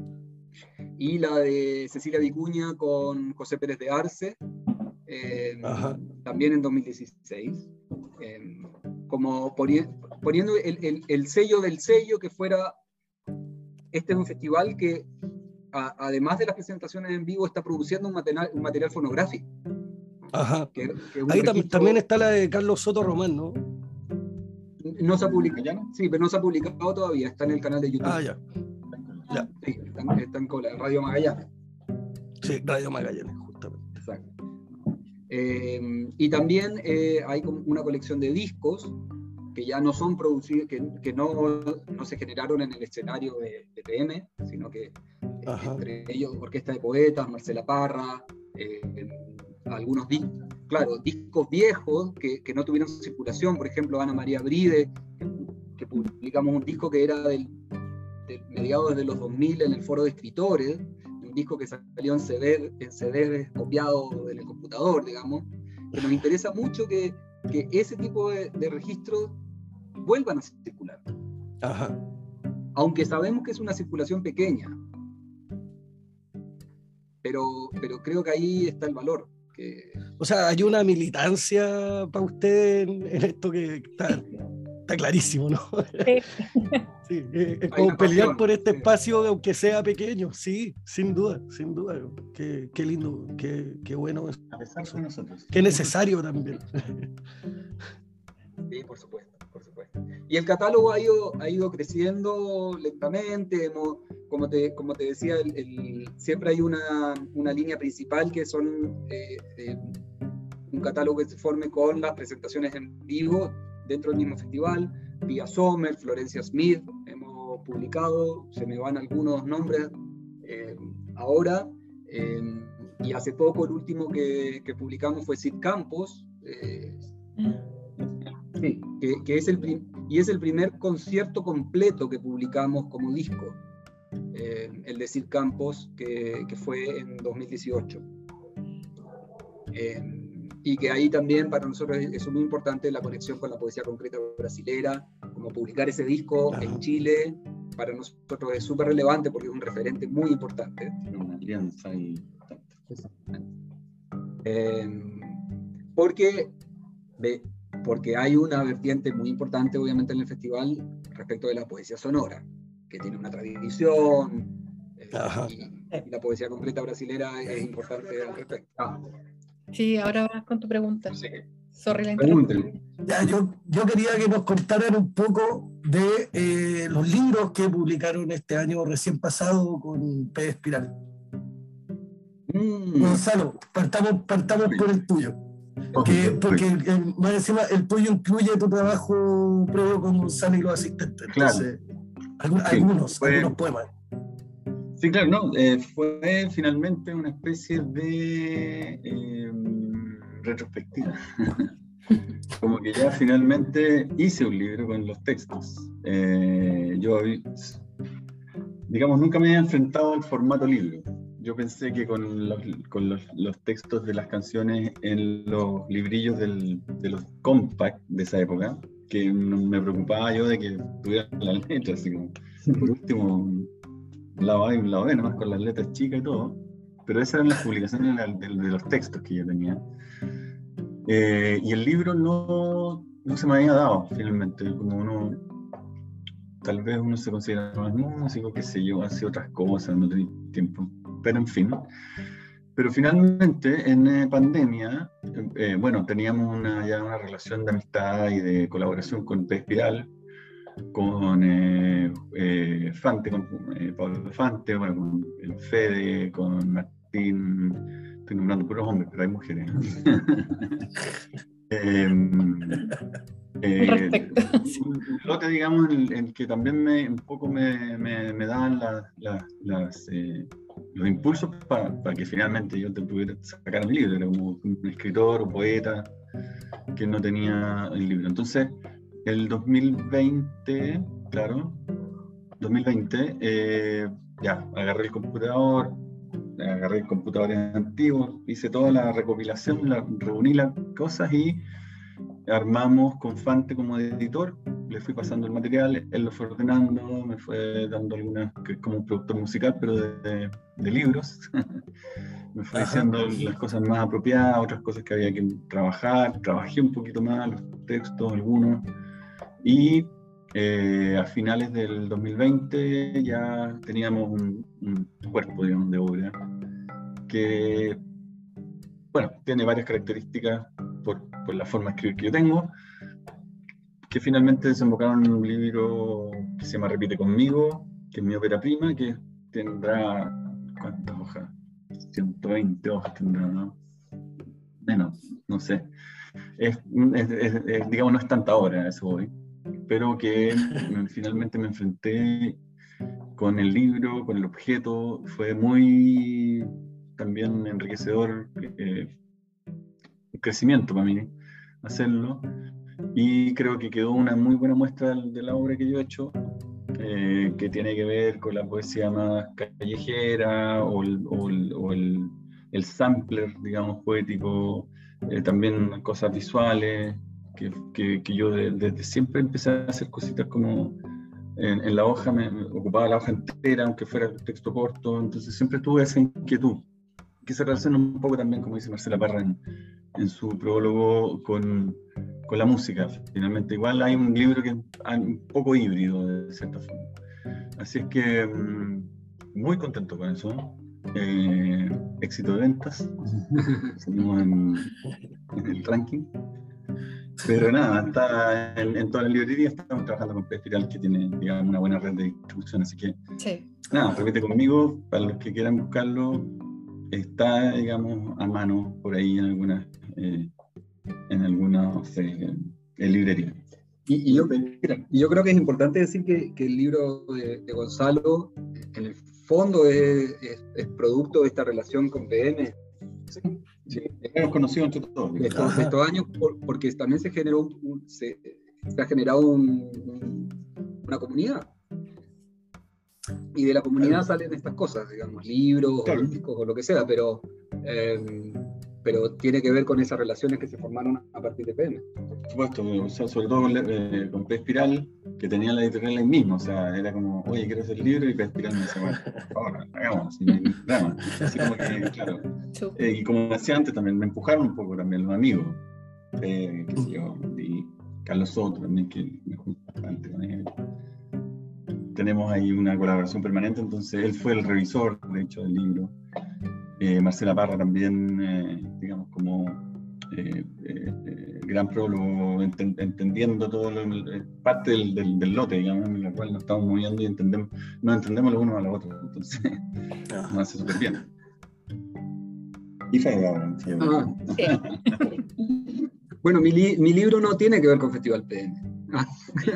Y la de Cecilia Vicuña con José Pérez de Arce, eh, también en dos mil dieciséis, eh, como poni poniendo el, el, el sello del sello, que fuera, este es un festival que, a, además de las presentaciones en vivo, está produciendo un material, un material fonográfico. Ajá. Que, que Ahí registro... también está la de Carlos Soto Román, ¿no? No se ha publicado, ¿ya no? Sí, pero no se ha publicado todavía, está en el canal de YouTube. Ah, ya. Ya. Sí, está, está en cola, Radio Magallanes. Sí, Radio Magallanes, justamente. Exacto. Eh, y también eh, hay como una colección de discos que ya no son producidos, que, que no, no se generaron en el escenario de, de P M, sino que Ajá. entre ellos Orquesta de Poetas, Marcela Parra, eh, algunos discos, claro, discos viejos que, que no tuvieron circulación, por ejemplo Ana María Bride, que, que publicamos un disco que era del, de mediados de los dos mil en el Foro de Escritores, un disco que salió en C D, en C D copiado en el computador, digamos, que nos interesa mucho que, que ese tipo de, de registros vuelvan a circular. Ajá. Aunque sabemos que es una circulación pequeña, pero, pero creo que ahí está el valor. Que... O sea, hay una militancia para usted en, en esto que está, está clarísimo, ¿no? Sí. Sí, es, es como pelear pasión por este sí. espacio, aunque sea pequeño, sí, sin duda, sin duda. Qué, qué lindo, qué, qué bueno es. A pesar de nosotros. Qué necesario también. Sí, por supuesto, por supuesto. Y el catálogo ha ido, ha ido creciendo lentamente, hemos, como, te, como te decía, el, el, siempre hay una, una línea principal que son eh, eh, un catálogo que se forme con las presentaciones en vivo dentro del mismo festival. Pia Sommer, Florencia Smith, hemos publicado, se me van algunos nombres eh, ahora, eh, y hace poco el último que, que publicamos fue Sid Campos, eh, sí, que, que es el prim y es el primer concierto completo que publicamos como disco, eh, el de Sid Campos, que, que fue en dos mil dieciocho. Eh, y que ahí también para nosotros es muy importante la conexión con la poesía concreta brasilera, como publicar ese disco claro. en Chile, para nosotros es súper relevante porque es un referente muy importante. Una alianza importante. Eh, porque, de, porque hay una vertiente muy importante obviamente en el festival respecto de la poesía sonora, que tiene una tradición, eh, y, y la poesía concreta brasilera es importante al respecto. Ah. Sí, ahora vas con tu pregunta. Sí. Sorry la interrupción. Ya, yo, yo quería que nos contaran un poco de eh, los libros que publicaron este año recién pasado con P. Espiral. Mm. Gonzalo, partamos, partamos por el tuyo. Porque, porque el, más encima el tuyo incluye tu trabajo previo con Gonzalo y los asistentes. Entonces, claro. Sí, algunos, fue... algunos poemas. Sí, claro, no, eh, fue finalmente una especie de eh, retrospectiva. Como que ya finalmente hice un libro con los textos. Eh, yo, digamos, nunca me había enfrentado al formato libro. Yo pensé que con los, con los, los textos de las canciones en los librillos del, de los compact de esa época, que me preocupaba yo de que tuvieran las letras, así como, por último... un lado A y un lado B, nomás con las letras chicas y todo, pero esas eran las publicaciones de, de, de los textos que yo tenía. Eh, y el libro no, no se me había dado finalmente, como uno, tal vez uno se considera más músico, qué sé yo, hace otras cosas, no tenía tiempo, pero en fin. Pero finalmente, en eh, pandemia, eh, bueno, teníamos una, ya una relación de amistad y de colaboración con P. Espiral, con eh, eh, Fante, con eh, Pablo Fante, bueno, con el Fede, con Martín, estoy nombrando puros hombres, pero hay mujeres. eh, eh, Respecto. un, un lote, digamos, en el, en el que también me, un poco me, me, me daban la, la, las, eh, los impulsos para, para que finalmente yo te pudiera sacar un libro. Era como un escritor o poeta que no tenía el libro. Entonces, el dos mil veinte, claro, dos mil veinte, eh, ya, agarré el computador, agarré computadores antiguos, hice toda la recopilación, la, reuní las cosas y armamos con Fante como editor, le fui pasando el material, él lo fue ordenando, me fue dando algunas, que es como un productor musical, pero de, de, de libros. Me fue Ajá. diciendo las cosas más apropiadas, otras cosas que había que trabajar, trabajé un poquito más los textos, algunos, y eh, a finales del dos mil veinte ya teníamos un, un cuerpo, digamos, de obra que, bueno, tiene varias características por, por la forma de escribir que yo tengo, que finalmente desembocaron en un libro que se llama Repite conmigo, que es mi ópera prima, que tendrá, ¿cuántas hojas? ciento veinte hojas tendrá, ¿no? Menos, no sé. Es, es, es, es, digamos, no es tanta obra, a eso voy, pero que me, finalmente me enfrenté con el libro, con el objeto, fue muy también enriquecedor, eh, un crecimiento para mí hacerlo, y creo que quedó una muy buena muestra de la obra que yo he hecho, eh, que tiene que ver con la poesía más callejera o el, o el, o el, el sampler, digamos, poético, eh, también cosas visuales, que, que, que yo desde de, siempre empecé a hacer cositas como en, en la hoja, me, me ocupaba la hoja entera, aunque fuera el texto corto, entonces siempre tuve esa inquietud, que se relaciona un poco también, como dice Marcela Parra en, en su prólogo, con, con la música. Finalmente, igual hay un libro que es un poco híbrido, de cierta forma. Así es que mmm, muy contento con eso. Eh, éxito de ventas. Seguimos en, en el ranking. Pero nada, está en, en toda la librería. Estamos trabajando con Pez Espiral, que tiene, digamos, una buena red de distribución. Así que, sí. Nada, repite conmigo. Para los que quieran buscarlo, está, digamos, a mano por ahí en algunas eh, en algunas eh, en librerías. Y, y, yo, y yo creo que es importante decir que, que el libro de, de Gonzalo, en el fondo, es, es, es producto de esta relación con P M. Sí, sí, hemos conocido entre todos. De estos, de estos años, por, porque también se generó un, un, se, se ha generado un, un, una comunidad. Y de la comunidad salen estas cosas, digamos, libros, claro, o discos o lo que sea, pero, eh, pero tiene que ver con esas relaciones que se formaron a partir de P M. Por supuesto, o sea, sobre todo con, eh, con Pez Espiral, que tenía la editorial ahí mismo, o sea, era como, oye, quiero hacer el libro, y Pez Espiral me decía, bueno, por favor, hagamos, sin ningún drama. Así como que, claro. Eh, y como decía antes, también me empujaron un poco también los amigos, eh, qué sé yo, y Carlos Soto también, que me junto bastante con él. Tenemos ahí una colaboración permanente, entonces él fue el revisor, de hecho, del libro. Eh, Marcela Parra también, eh, digamos, como eh, eh, eh, gran prólogo, ent entendiendo todo lo, eh, parte del, del, del lote, digamos, en la cual nos estamos moviendo y entendemos, nos entendemos los unos a los otros, entonces nos hace súper bien. Y Fede ahora, sí. Ah, sí. Bueno, mi, li mi libro no tiene que ver con Festival P M. Ah.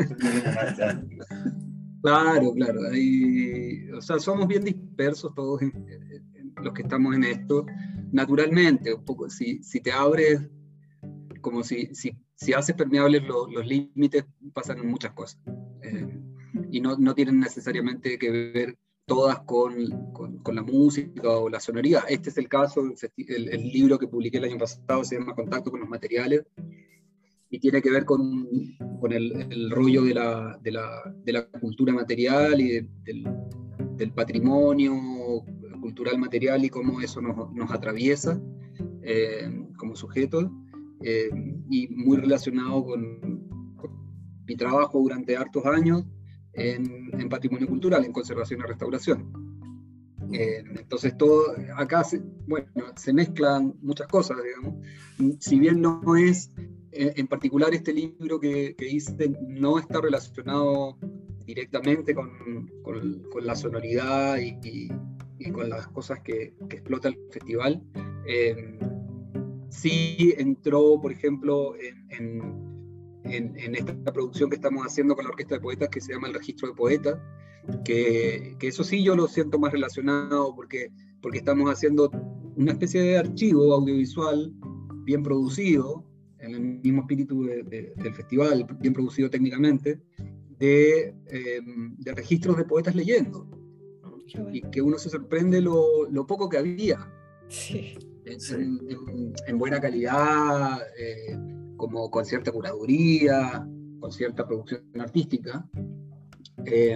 Claro, claro. Hay, o sea, somos bien dispersos todos en, en, en los que estamos en esto. Naturalmente, un poco, si, si te abres, como si, si, si haces permeables lo, los límites, pasan muchas cosas. Eh, y no, no tienen necesariamente que ver todas con, con, con la música o la sonoridad. Este es el caso, el, el libro que publiqué el año pasado se llama Contacto con los materiales, y tiene que ver con, con el, el rollo de la, de, la, de la cultura material y de, del, del patrimonio cultural material y cómo eso nos, nos atraviesa eh, como sujetos, eh, y muy relacionado con, con mi trabajo durante hartos años en, en patrimonio cultural, en conservación y restauración. Eh, entonces todo, acá se, bueno, se mezclan muchas cosas, digamos. Si bien no es en, en particular este libro que, que hice no está relacionado directamente con, con, con la sonoridad y, y, y con las cosas que, que explota el festival. Eh, sí entró, por ejemplo, en, en En, en esta producción que estamos haciendo con la Orquesta de Poetas, que se llama El Registro de Poetas, que, que eso sí yo lo siento más relacionado porque, porque estamos haciendo una especie de archivo audiovisual bien producido, en el mismo espíritu de, de, del festival, bien producido técnicamente, de, eh, de registros de poetas leyendo. Y que uno se sorprende lo, lo poco que había. Sí. En, Sí. en, en, en buena calidad, eh, como con cierta curaduría, con cierta producción artística. Eh,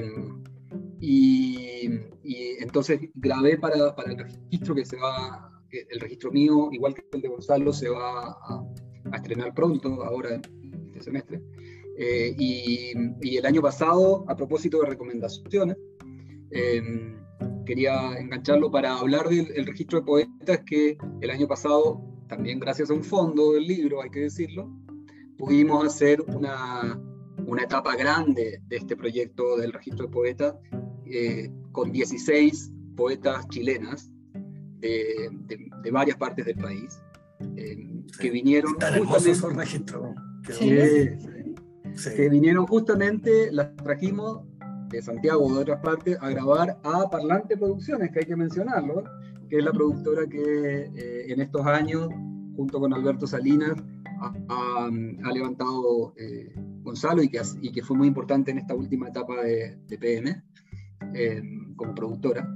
y, y entonces grabé para, para el registro que se va, el registro mío, igual que el de Gonzalo, se va a, a estrenar pronto, ahora este semestre. Eh, y, y el año pasado, a propósito de recomendaciones, eh, quería engancharlo para hablar del el registro de poetas que el año pasado, también gracias a un fondo del libro, hay que decirlo, pudimos hacer una, una etapa grande de este proyecto del registro de poetas eh, con dieciséis poetas chilenas de, de, de varias partes del país eh, Sí. que vinieron Tan hermosos esos registros. Sí. que, Sí. que vinieron justamente, las trajimos de Santiago o de otras partes a grabar a Parlante Producciones, que hay que mencionarlo, que es la productora que eh, en estos años, junto con Alberto Salinas, ha, ha, ha levantado eh, Gonzalo y que, y que fue muy importante en esta última etapa de, de P M eh, como productora.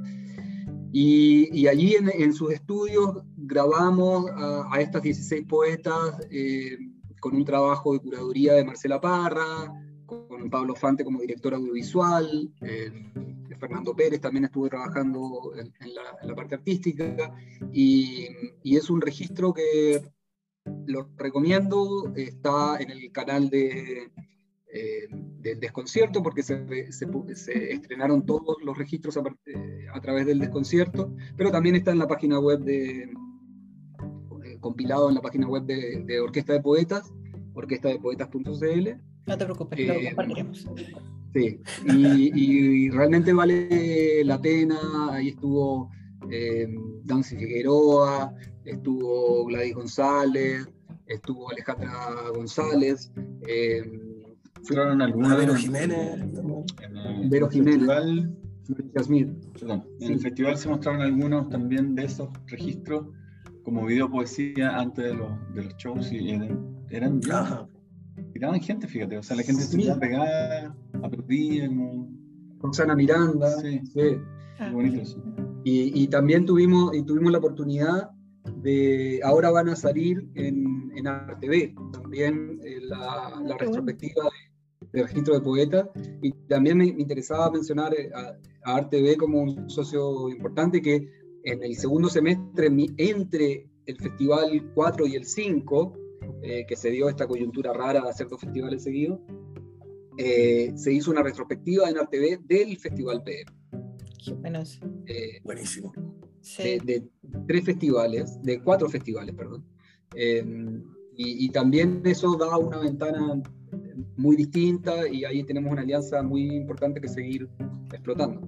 Y, y allí en, en sus estudios grabamos a, a estas dieciséis poetas eh, con un trabajo de curaduría de Marcela Parra, con Pablo Fante como director audiovisual, eh, Fernando Pérez también estuvo trabajando en, en, la, en la parte artística, y, y es un registro que lo recomiendo, está en el canal de, eh, del Desconcierto, porque se, se, se estrenaron todos los registros a, a través del Desconcierto, pero también está en la página web de, eh, compilado en la página web de, de Orquesta de Poetas, orquesta de poetas punto c l. No te preocupes, Eh, lo compartiremos. Sí, y, y realmente vale la pena. Ahí estuvo eh, Dancy Figueroa, estuvo Gladys González, estuvo Alejandra González, eh, Mostraron algunas, Vero Jiménez. En el, Vero el Jiménez. festival, Yasmín. perdón, en Sí. el festival se mostraron algunos también de esos registros como video poesía antes de los, de los shows, y eran, eran bien, Ajá. tiraban gente, fíjate, o sea, la gente Sí. se quedaba pegada, aplaudía, como... Roxana Miranda. Sí. Sí. Qué bonito eso. Y, y también tuvimos, y tuvimos la oportunidad de, ahora van a salir en, en Arte B, también eh, la, la retrospectiva de, de registro de poetas, y también me, me interesaba mencionar a, a Arte B como un socio importante que en el segundo semestre, entre el Festival cuatro y el cinco, eh, que se dio esta coyuntura rara de hacer dos festivales seguidos, eh, se hizo una retrospectiva en Arte B del Festival P M. Qué bueno eso. Eh, Buenísimo. Sí. de, de tres festivales, de cuatro festivales, perdón. Eh, y, y también eso da una ventana muy distinta, y ahí tenemos una alianza muy importante que seguir explotando.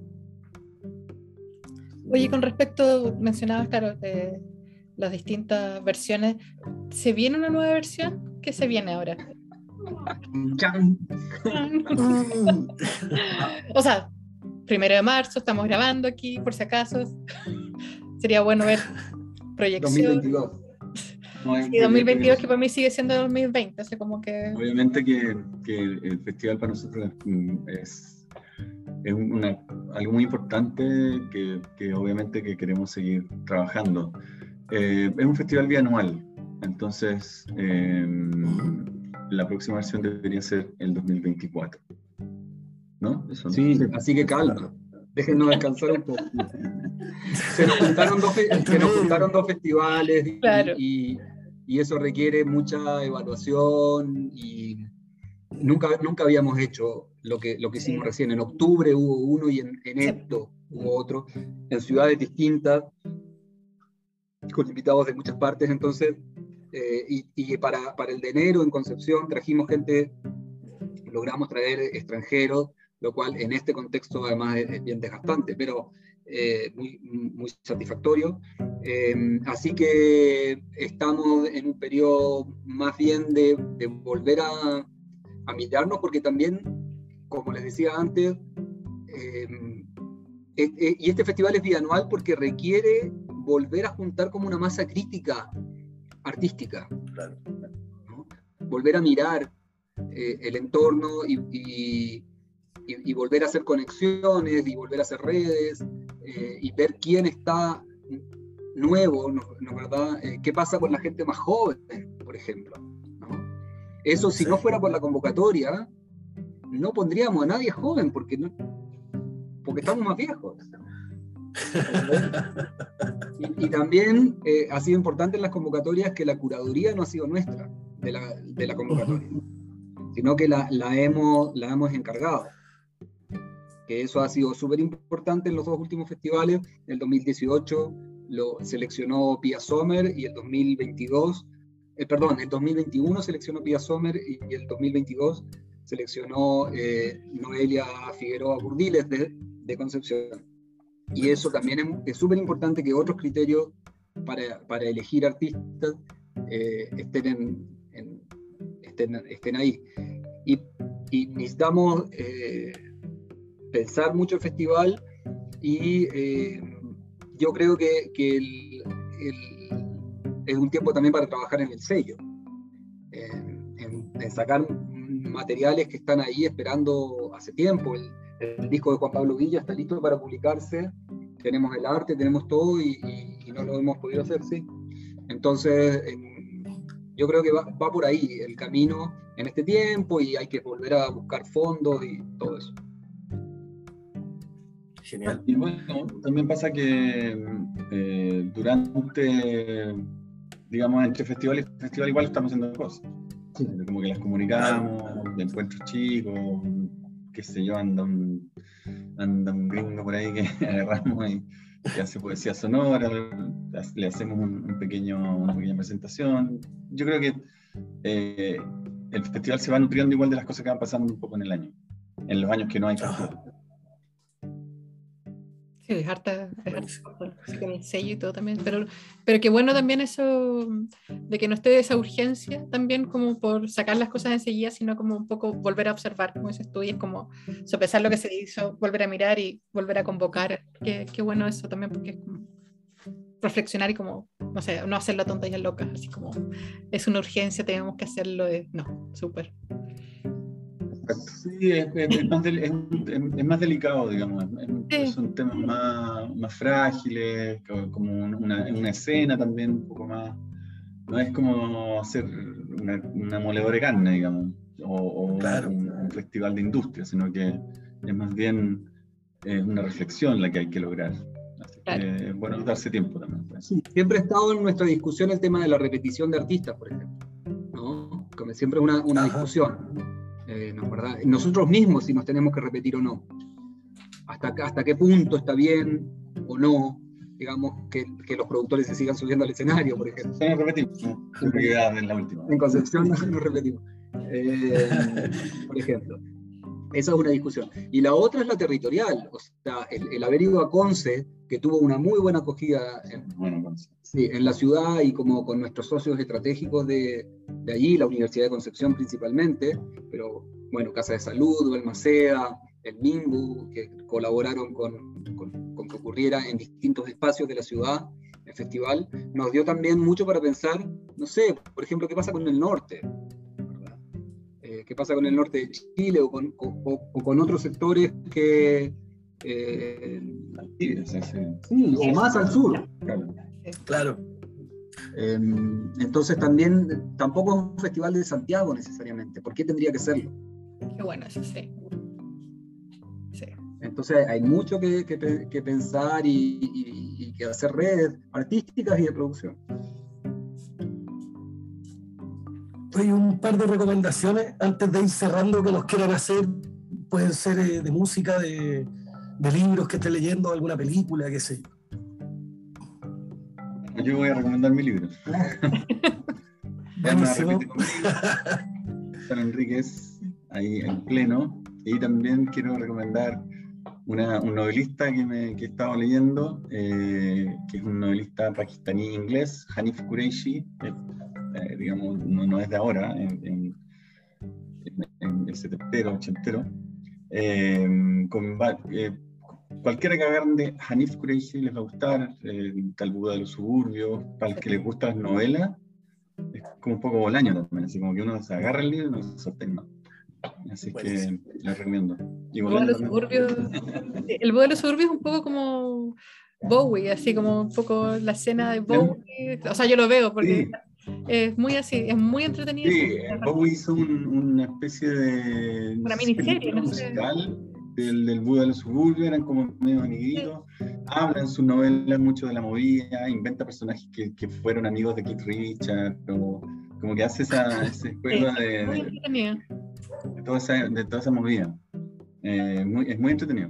Oye, con respecto, mencionabas, claro, de las distintas versiones, ¿se viene una nueva versión? ¿Qué se viene ahora? ¡Chan! O sea, primero de marzo, estamos grabando aquí, por si acaso. Sería bueno ver proyección. dos mil veintidós. No, es Sí, un dos mil proyecto veintidós, que que para mí sigue siendo dos mil veinte, o sea, como que... obviamente que, que el festival para nosotros es, es una, algo muy importante que, que obviamente que queremos seguir trabajando. Eh, es un festival bianual, entonces eh, la próxima versión debería ser el dos mil veinticuatro, ¿no? Eso, ¿no? Sí, así que calma. Déjenos descansar un poco. Se nos juntaron dos, fe se nos juntaron dos festivales, y, Claro. y, y eso requiere mucha evaluación, y nunca, nunca habíamos hecho lo que, lo que hicimos Sí. recién. En octubre hubo uno y en enero hubo otro, en ciudades distintas, con invitados de muchas partes. Entonces Eh, y y para, para el de enero en Concepción trajimos gente, logramos traer extranjeros, lo cual en este contexto además es, es bien desgastante, pero eh, muy, muy satisfactorio. Eh, así que estamos en un periodo más bien de, de volver a, a mirarnos, porque también, como les decía antes, eh, eh, eh, y este festival es bianual porque requiere volver a juntar como una masa crítica artística, Claro. ¿no? Volver a mirar eh, el entorno y, y, y, y volver a hacer conexiones y volver a hacer redes eh, y ver quién está nuevo, ¿no, no verdad? Eh, ¿Qué pasa con la gente más joven, por ejemplo? ¿No? Eso, si sí. no fuera por la convocatoria, no pondríamos a nadie joven, porque, no, porque estamos más viejos. Y, y también eh, ha sido importante en las convocatorias que la curaduría no ha sido nuestra, de la, de la convocatoria, uh-huh. sino que la, la, hemos, la hemos encargado. Que eso ha sido súper importante en los dos últimos festivales. En el dos mil dieciocho lo seleccionó Pia Sommer y el dos mil veintidós, eh, perdón, el dos mil veintiuno seleccionó Pia Sommer y, y el dos mil veintidós seleccionó eh, Noelia Figueroa Burdiles de, de Concepción. Y eso también es súper importante, que otros criterios para, para elegir artistas eh, estén, en, en, estén, estén ahí. Y, y necesitamos eh, pensar mucho el festival y eh, yo creo que, que el, el, es un tiempo también para trabajar en el sello, en, en, en sacar materiales que están ahí esperando hace tiempo. El, el disco de Juan Pablo Villa está listo para publicarse, tenemos el arte, tenemos todo y, y, y no lo hemos podido hacer, ¿sí? Entonces en, yo creo que va, va por ahí el camino en este tiempo y hay que volver a buscar fondos y todo eso. Genial. Y bueno, también pasa que eh, durante, digamos, entre festival y festival igual estamos haciendo cosas. Sí. Como que las comunicamos, de encuentros chicos, qué sé yo, anda un, anda un gringo por ahí que agarramos y que hace poesía sonora, le hacemos un, un pequeño, una pequeña presentación. Yo creo que eh, el festival se va nutriendo igual de las cosas que van pasando un poco en el año, en los años que no hay festival. Sí, es harta, es harta, así con el sello y todo también, pero, pero qué bueno también eso de que no esté esa urgencia también como por sacar las cosas enseguida, sino como un poco volver a observar, como dices tú, y es como sopesar lo que se hizo, volver a mirar y volver a convocar. Qué, qué bueno eso también, porque es como reflexionar y como, no sé, no hacerlo tontas y locas, así como es una urgencia, tenemos que hacerlo, de, no, súper. Sí, es, es, más del, es, es más delicado, digamos, es, sí. Son temas más, más frágiles, como una, una escena también un poco más, no es como hacer una, una moledora de carne, digamos, o, o claro. un, un festival de industria, sino que es más bien eh, una reflexión la que hay que lograr. Así claro. que es bueno darse tiempo también. Pues. Sí, siempre ha estado en nuestra discusión el tema de la repetición de artistas, por ejemplo, ¿no? Como siempre una, una discusión. Eh, no, ¿verdad? Nosotros mismos si nos tenemos que repetir o no, hasta, hasta qué punto está bien o no, digamos, que, que los productores se sigan subiendo al escenario, por ejemplo. Sí, nos repetimos, ¿no? En la última. En Concepción nos repetimos, eh, por ejemplo. Esa es una discusión. Y la otra es la territorial, o sea, el, el haber ido a Conce, que tuvo una muy buena acogida en, bueno, sí, en la ciudad y como con nuestros socios estratégicos de, de allí, la Universidad de Concepción principalmente, pero bueno, Casa de Salud, Balmaceda, el MIMBU, que colaboraron con, con, con que ocurriera en distintos espacios de la ciudad, el festival, nos dio también mucho para pensar, no sé, por ejemplo, qué pasa con el norte, qué pasa con el norte de Chile o con, o, o con otros sectores que eh, sí, sí, sí, o más al sur, claro, claro. Eh, entonces también tampoco es un festival de Santiago necesariamente. ¿Por qué tendría que serlo? Qué bueno, eso sí, sí. Entonces hay mucho que, que, que pensar y, y, y que hacer redes artísticas y de producción. Hay un par de recomendaciones antes de ir cerrando que nos quieran hacer. Pueden ser eh, de música, de, de libros que esté leyendo, alguna película, qué sé yo. Yo voy a recomendar mi libro. Ya me repite conmigo. San Enríquez, ahí en pleno. Y también quiero recomendar una, un novelista que, me, que he estado leyendo, eh, que es un novelista pakistaní inglés, Hanif Kureishi, eh, eh, digamos, no, no es de ahora, en, en, en el setentero, ochentero. Eh, con, eh, cualquiera que agarren de Hanif Kureishi les va a gustar, eh, tal Buda de los suburbios, para el que les gustan las novelas, es como un poco Bolaño también, así como que uno se agarra el libro y no se sostenga. Así que les recomiendo. Y el Buda de los suburbios, el Buda de los suburbios es un poco como Bowie, así como un poco la escena de Bowie, o sea, yo lo veo porque sí. Es muy así, es muy entretenido. Sí, Bowie hizo un, una especie de una miniserie, no sé. musical del, del Buda de los suburbios, eran como medio amiguitos, sí. Habla en sus novelas mucho de la movida, inventa personajes que, que fueron amigos de Keith Richards, o como que hace esa, esa escuela sí, de, muy de, de, toda esa, de toda esa movida. Eh, muy, es muy entretenido.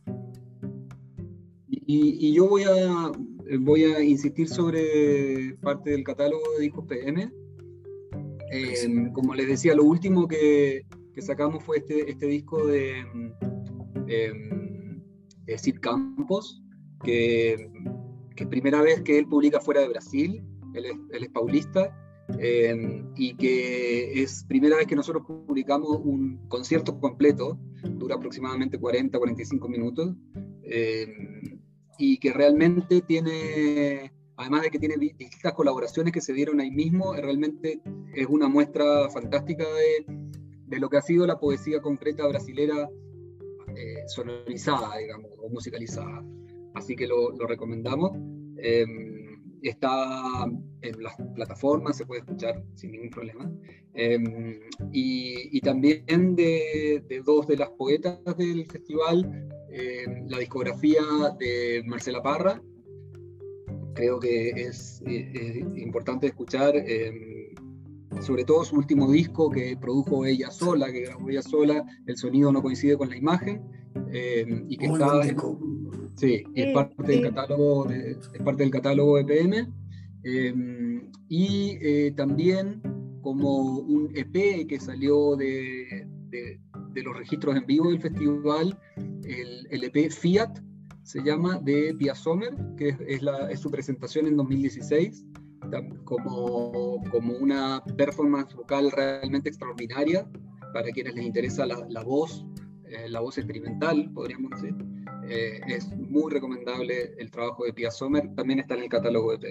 Y, y yo voy a, voy a insistir sobre parte del catálogo de discos P M. Eh, como les decía, lo último que, que sacamos fue este, este disco de, de, de Sid Campos, que, que es primera vez que él publica fuera de Brasil, él es, él es paulista, eh, y que es primera vez que nosotros publicamos un concierto completo, dura aproximadamente cuarenta a cuarenta y cinco minutos, eh, y que realmente tiene, además de que tiene distintas colaboraciones que se dieron ahí mismo, realmente es una muestra fantástica de, de lo que ha sido la poesía concreta brasilera, eh, sonorizada, digamos, o musicalizada. Así que lo, lo recomendamos. Eh, está en las plataformas, se puede escuchar sin ningún problema. Eh, y, y también de, de dos de las poetas del festival, eh, la discografía de Marcela Parra, creo que es, es importante escuchar, eh, sobre todo su último disco que produjo ella sola, que grabó ella sola, el sonido no coincide con la imagen, eh, y que Muy está buen disco. Sí, y es parte del catálogo de, es parte del catálogo de P M, eh, y eh, también como un E P que salió de, de, de los registros en vivo del festival, el, el E P Fiat se llama, de Pia Sommer, que es, es, la, es su presentación en dos mil dieciséis, como, como una performance vocal realmente extraordinaria para quienes les interesa la, la voz, eh, la voz experimental, podríamos decir. Eh, es muy recomendable el trabajo de Pia Sommer, también está en el catálogo de P.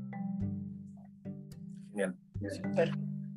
Genial. Super.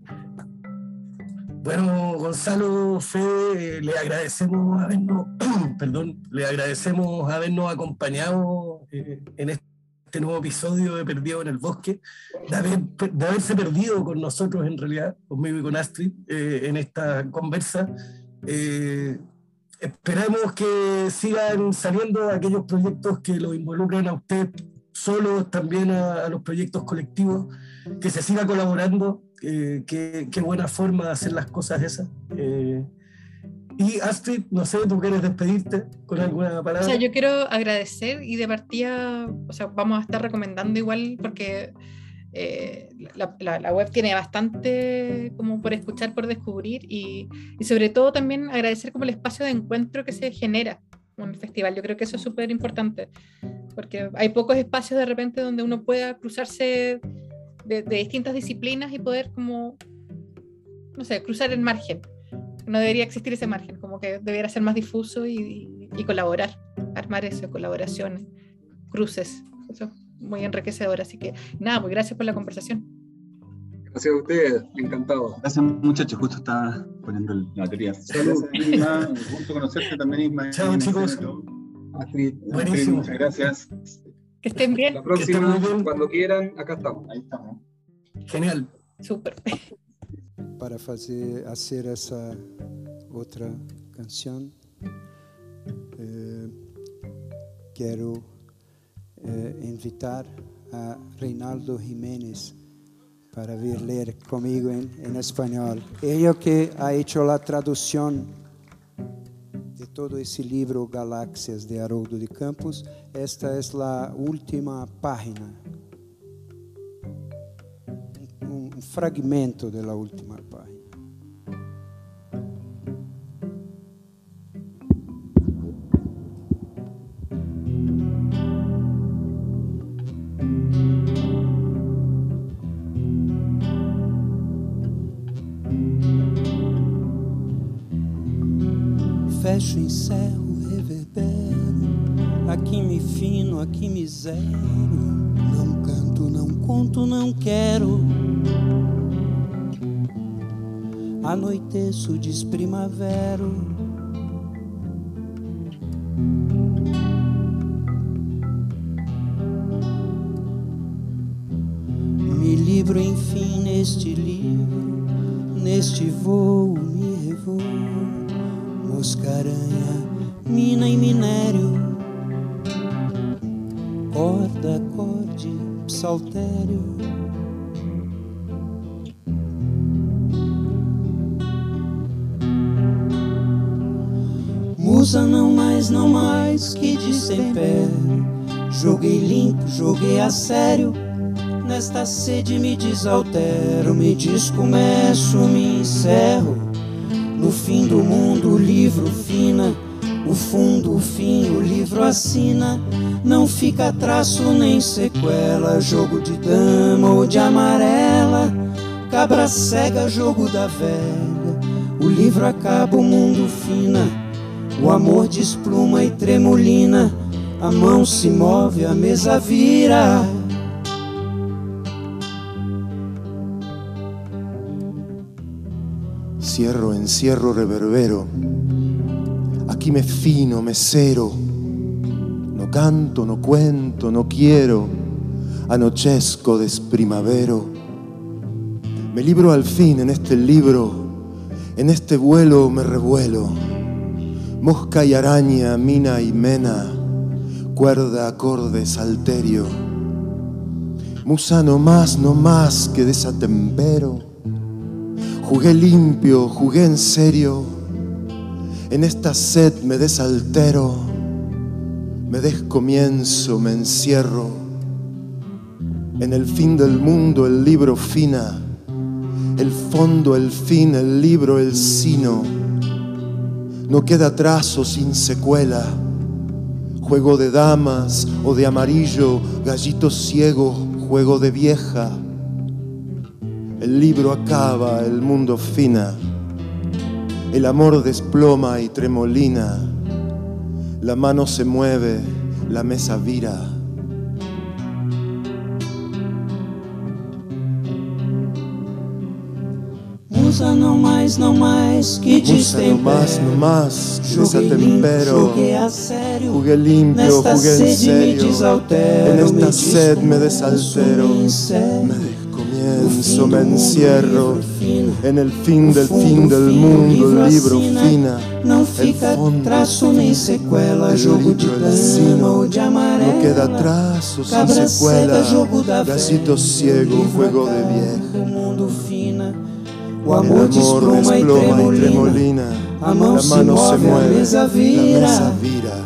Bueno, Gonzalo, Fede, le agradecemos habernos, perdón, le agradecemos habernos acompañado eh, en este nuevo episodio de Perdido en el Bosque, de, haber, de haberse perdido con nosotros en realidad, conmigo y con Astrid, eh, en esta conversa. Eh, Esperamos que sigan saliendo aquellos proyectos que lo involucran a usted solos, también a, a los proyectos colectivos, que se siga colaborando, eh, qué que buena forma de hacer las cosas esas. Eh, y Astrid, no sé, ¿tú quieres despedirte con alguna palabra? O sea, yo quiero agradecer y de partida, o sea, vamos a estar recomendando igual porque Eh, la, la, la web tiene bastante como por escuchar, por descubrir y, y sobre todo también agradecer como el espacio de encuentro que se genera en el festival. Yo creo que eso es súper importante porque hay pocos espacios de repente donde uno pueda cruzarse de, de distintas disciplinas y poder como, no sé, cruzar el margen. No debería existir ese margen, como que debería ser más difuso y, y, y colaborar, armar eso, colaboraciones, cruces, eso muy enriquecedor, así que nada, pues gracias por la conversación. Gracias a ustedes, encantado. Gracias muchachos, justo estaba poniendo la batería. Saludos, Isma, un gusto conocerte también, Isma. Chao chicos. Astrid, buenísimo. Muchas gracias. Que estén bien. La próxima, cuando quieran, acá estamos. Ahí estamos. Genial. Súper. Para fazer, hacer essa outra canção, eh, quero eh, invitar a Reinaldo Jiménez para vir ler conmigo en, en español. Ella que ha hecho la traducción de todo ese libro Galáxias de Haroldo de Campos. Esta es la última página. un, un fragmento della ultima pagina. Fecho, encerro, reverbero, aqui me fino, aqui me zero. Não canto, não conto, não quero. Anoiteço, desprimavero. Me livro, enfim, neste livro, neste voo me revoo. Mosca-aranha, mina e minério, corda, acorde, psaltério. Musa, não mais, não mais, que destempero. Joguei limpo, joguei a sério. Nesta sede me desaltero, me descomeço, me encerro. No fim do mundo o livro fina, o fundo, o fim, o livro assina. Não fica traço nem sequela, jogo de dama ou de amarela. Cabra cega, jogo da velha. O livro acaba, o mundo fina. O amor despluma e tremolina. A mão se move, a mesa vira. Cierro, encierro, reverbero. Aquí me fino, me cero. No canto, no cuento, no quiero. Anochezco, desprimavero. Me libro al fin en este libro. En este vuelo me revuelo. Mosca y araña, mina y mena. Cuerda, acorde, salterio. Musa no más, no más que desatempero. Jugué limpio, jugué en serio. En esta sed me desaltero. Me descomienzo, me encierro. En el fin del mundo el libro fina. El fondo, el fin, el libro, el sino. No queda trazo sin secuela. Juego de damas o de amarillo. Gallito ciego, juego de vieja. El libro acaba, el mundo fina. El amor desploma y tremolina. La mano se mueve, la mesa vira. Musa, não mais, não mais, que destempero. Musa, no más, no más, que desatempero. Joguei a sério. Jugué limpio, Nesta jugué en sede me serio. desaltero. En esta me sed me desaltero. Me encerro. Me descomienzo, me encierro. En el fin del fin del mundo el libro fina. Não fica traço nem sequela, jogo de dama ou de amarela. No queda trazo sin Cabra secuela. cega, jogo da Gallito velha. ciego, juego de acaba, vieja. o mundo fina. O El amor amor desploma, desploma e y tremolina. tremolina. A mão La se mano se move, a mueve, mesa vira. la mesa vira.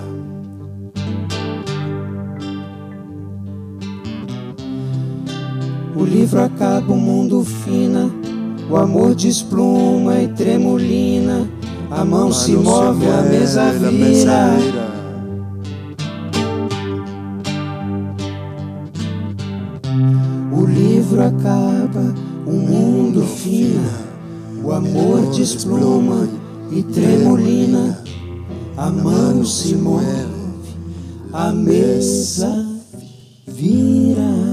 O livro acaba, o mundo fina. O amor despluma e tremolina. A mão se move, a mesa la mesa vira. vira. O livro acaba, o mundo fina. O amor despluma e tremolina. A mão se move, a mesa vira.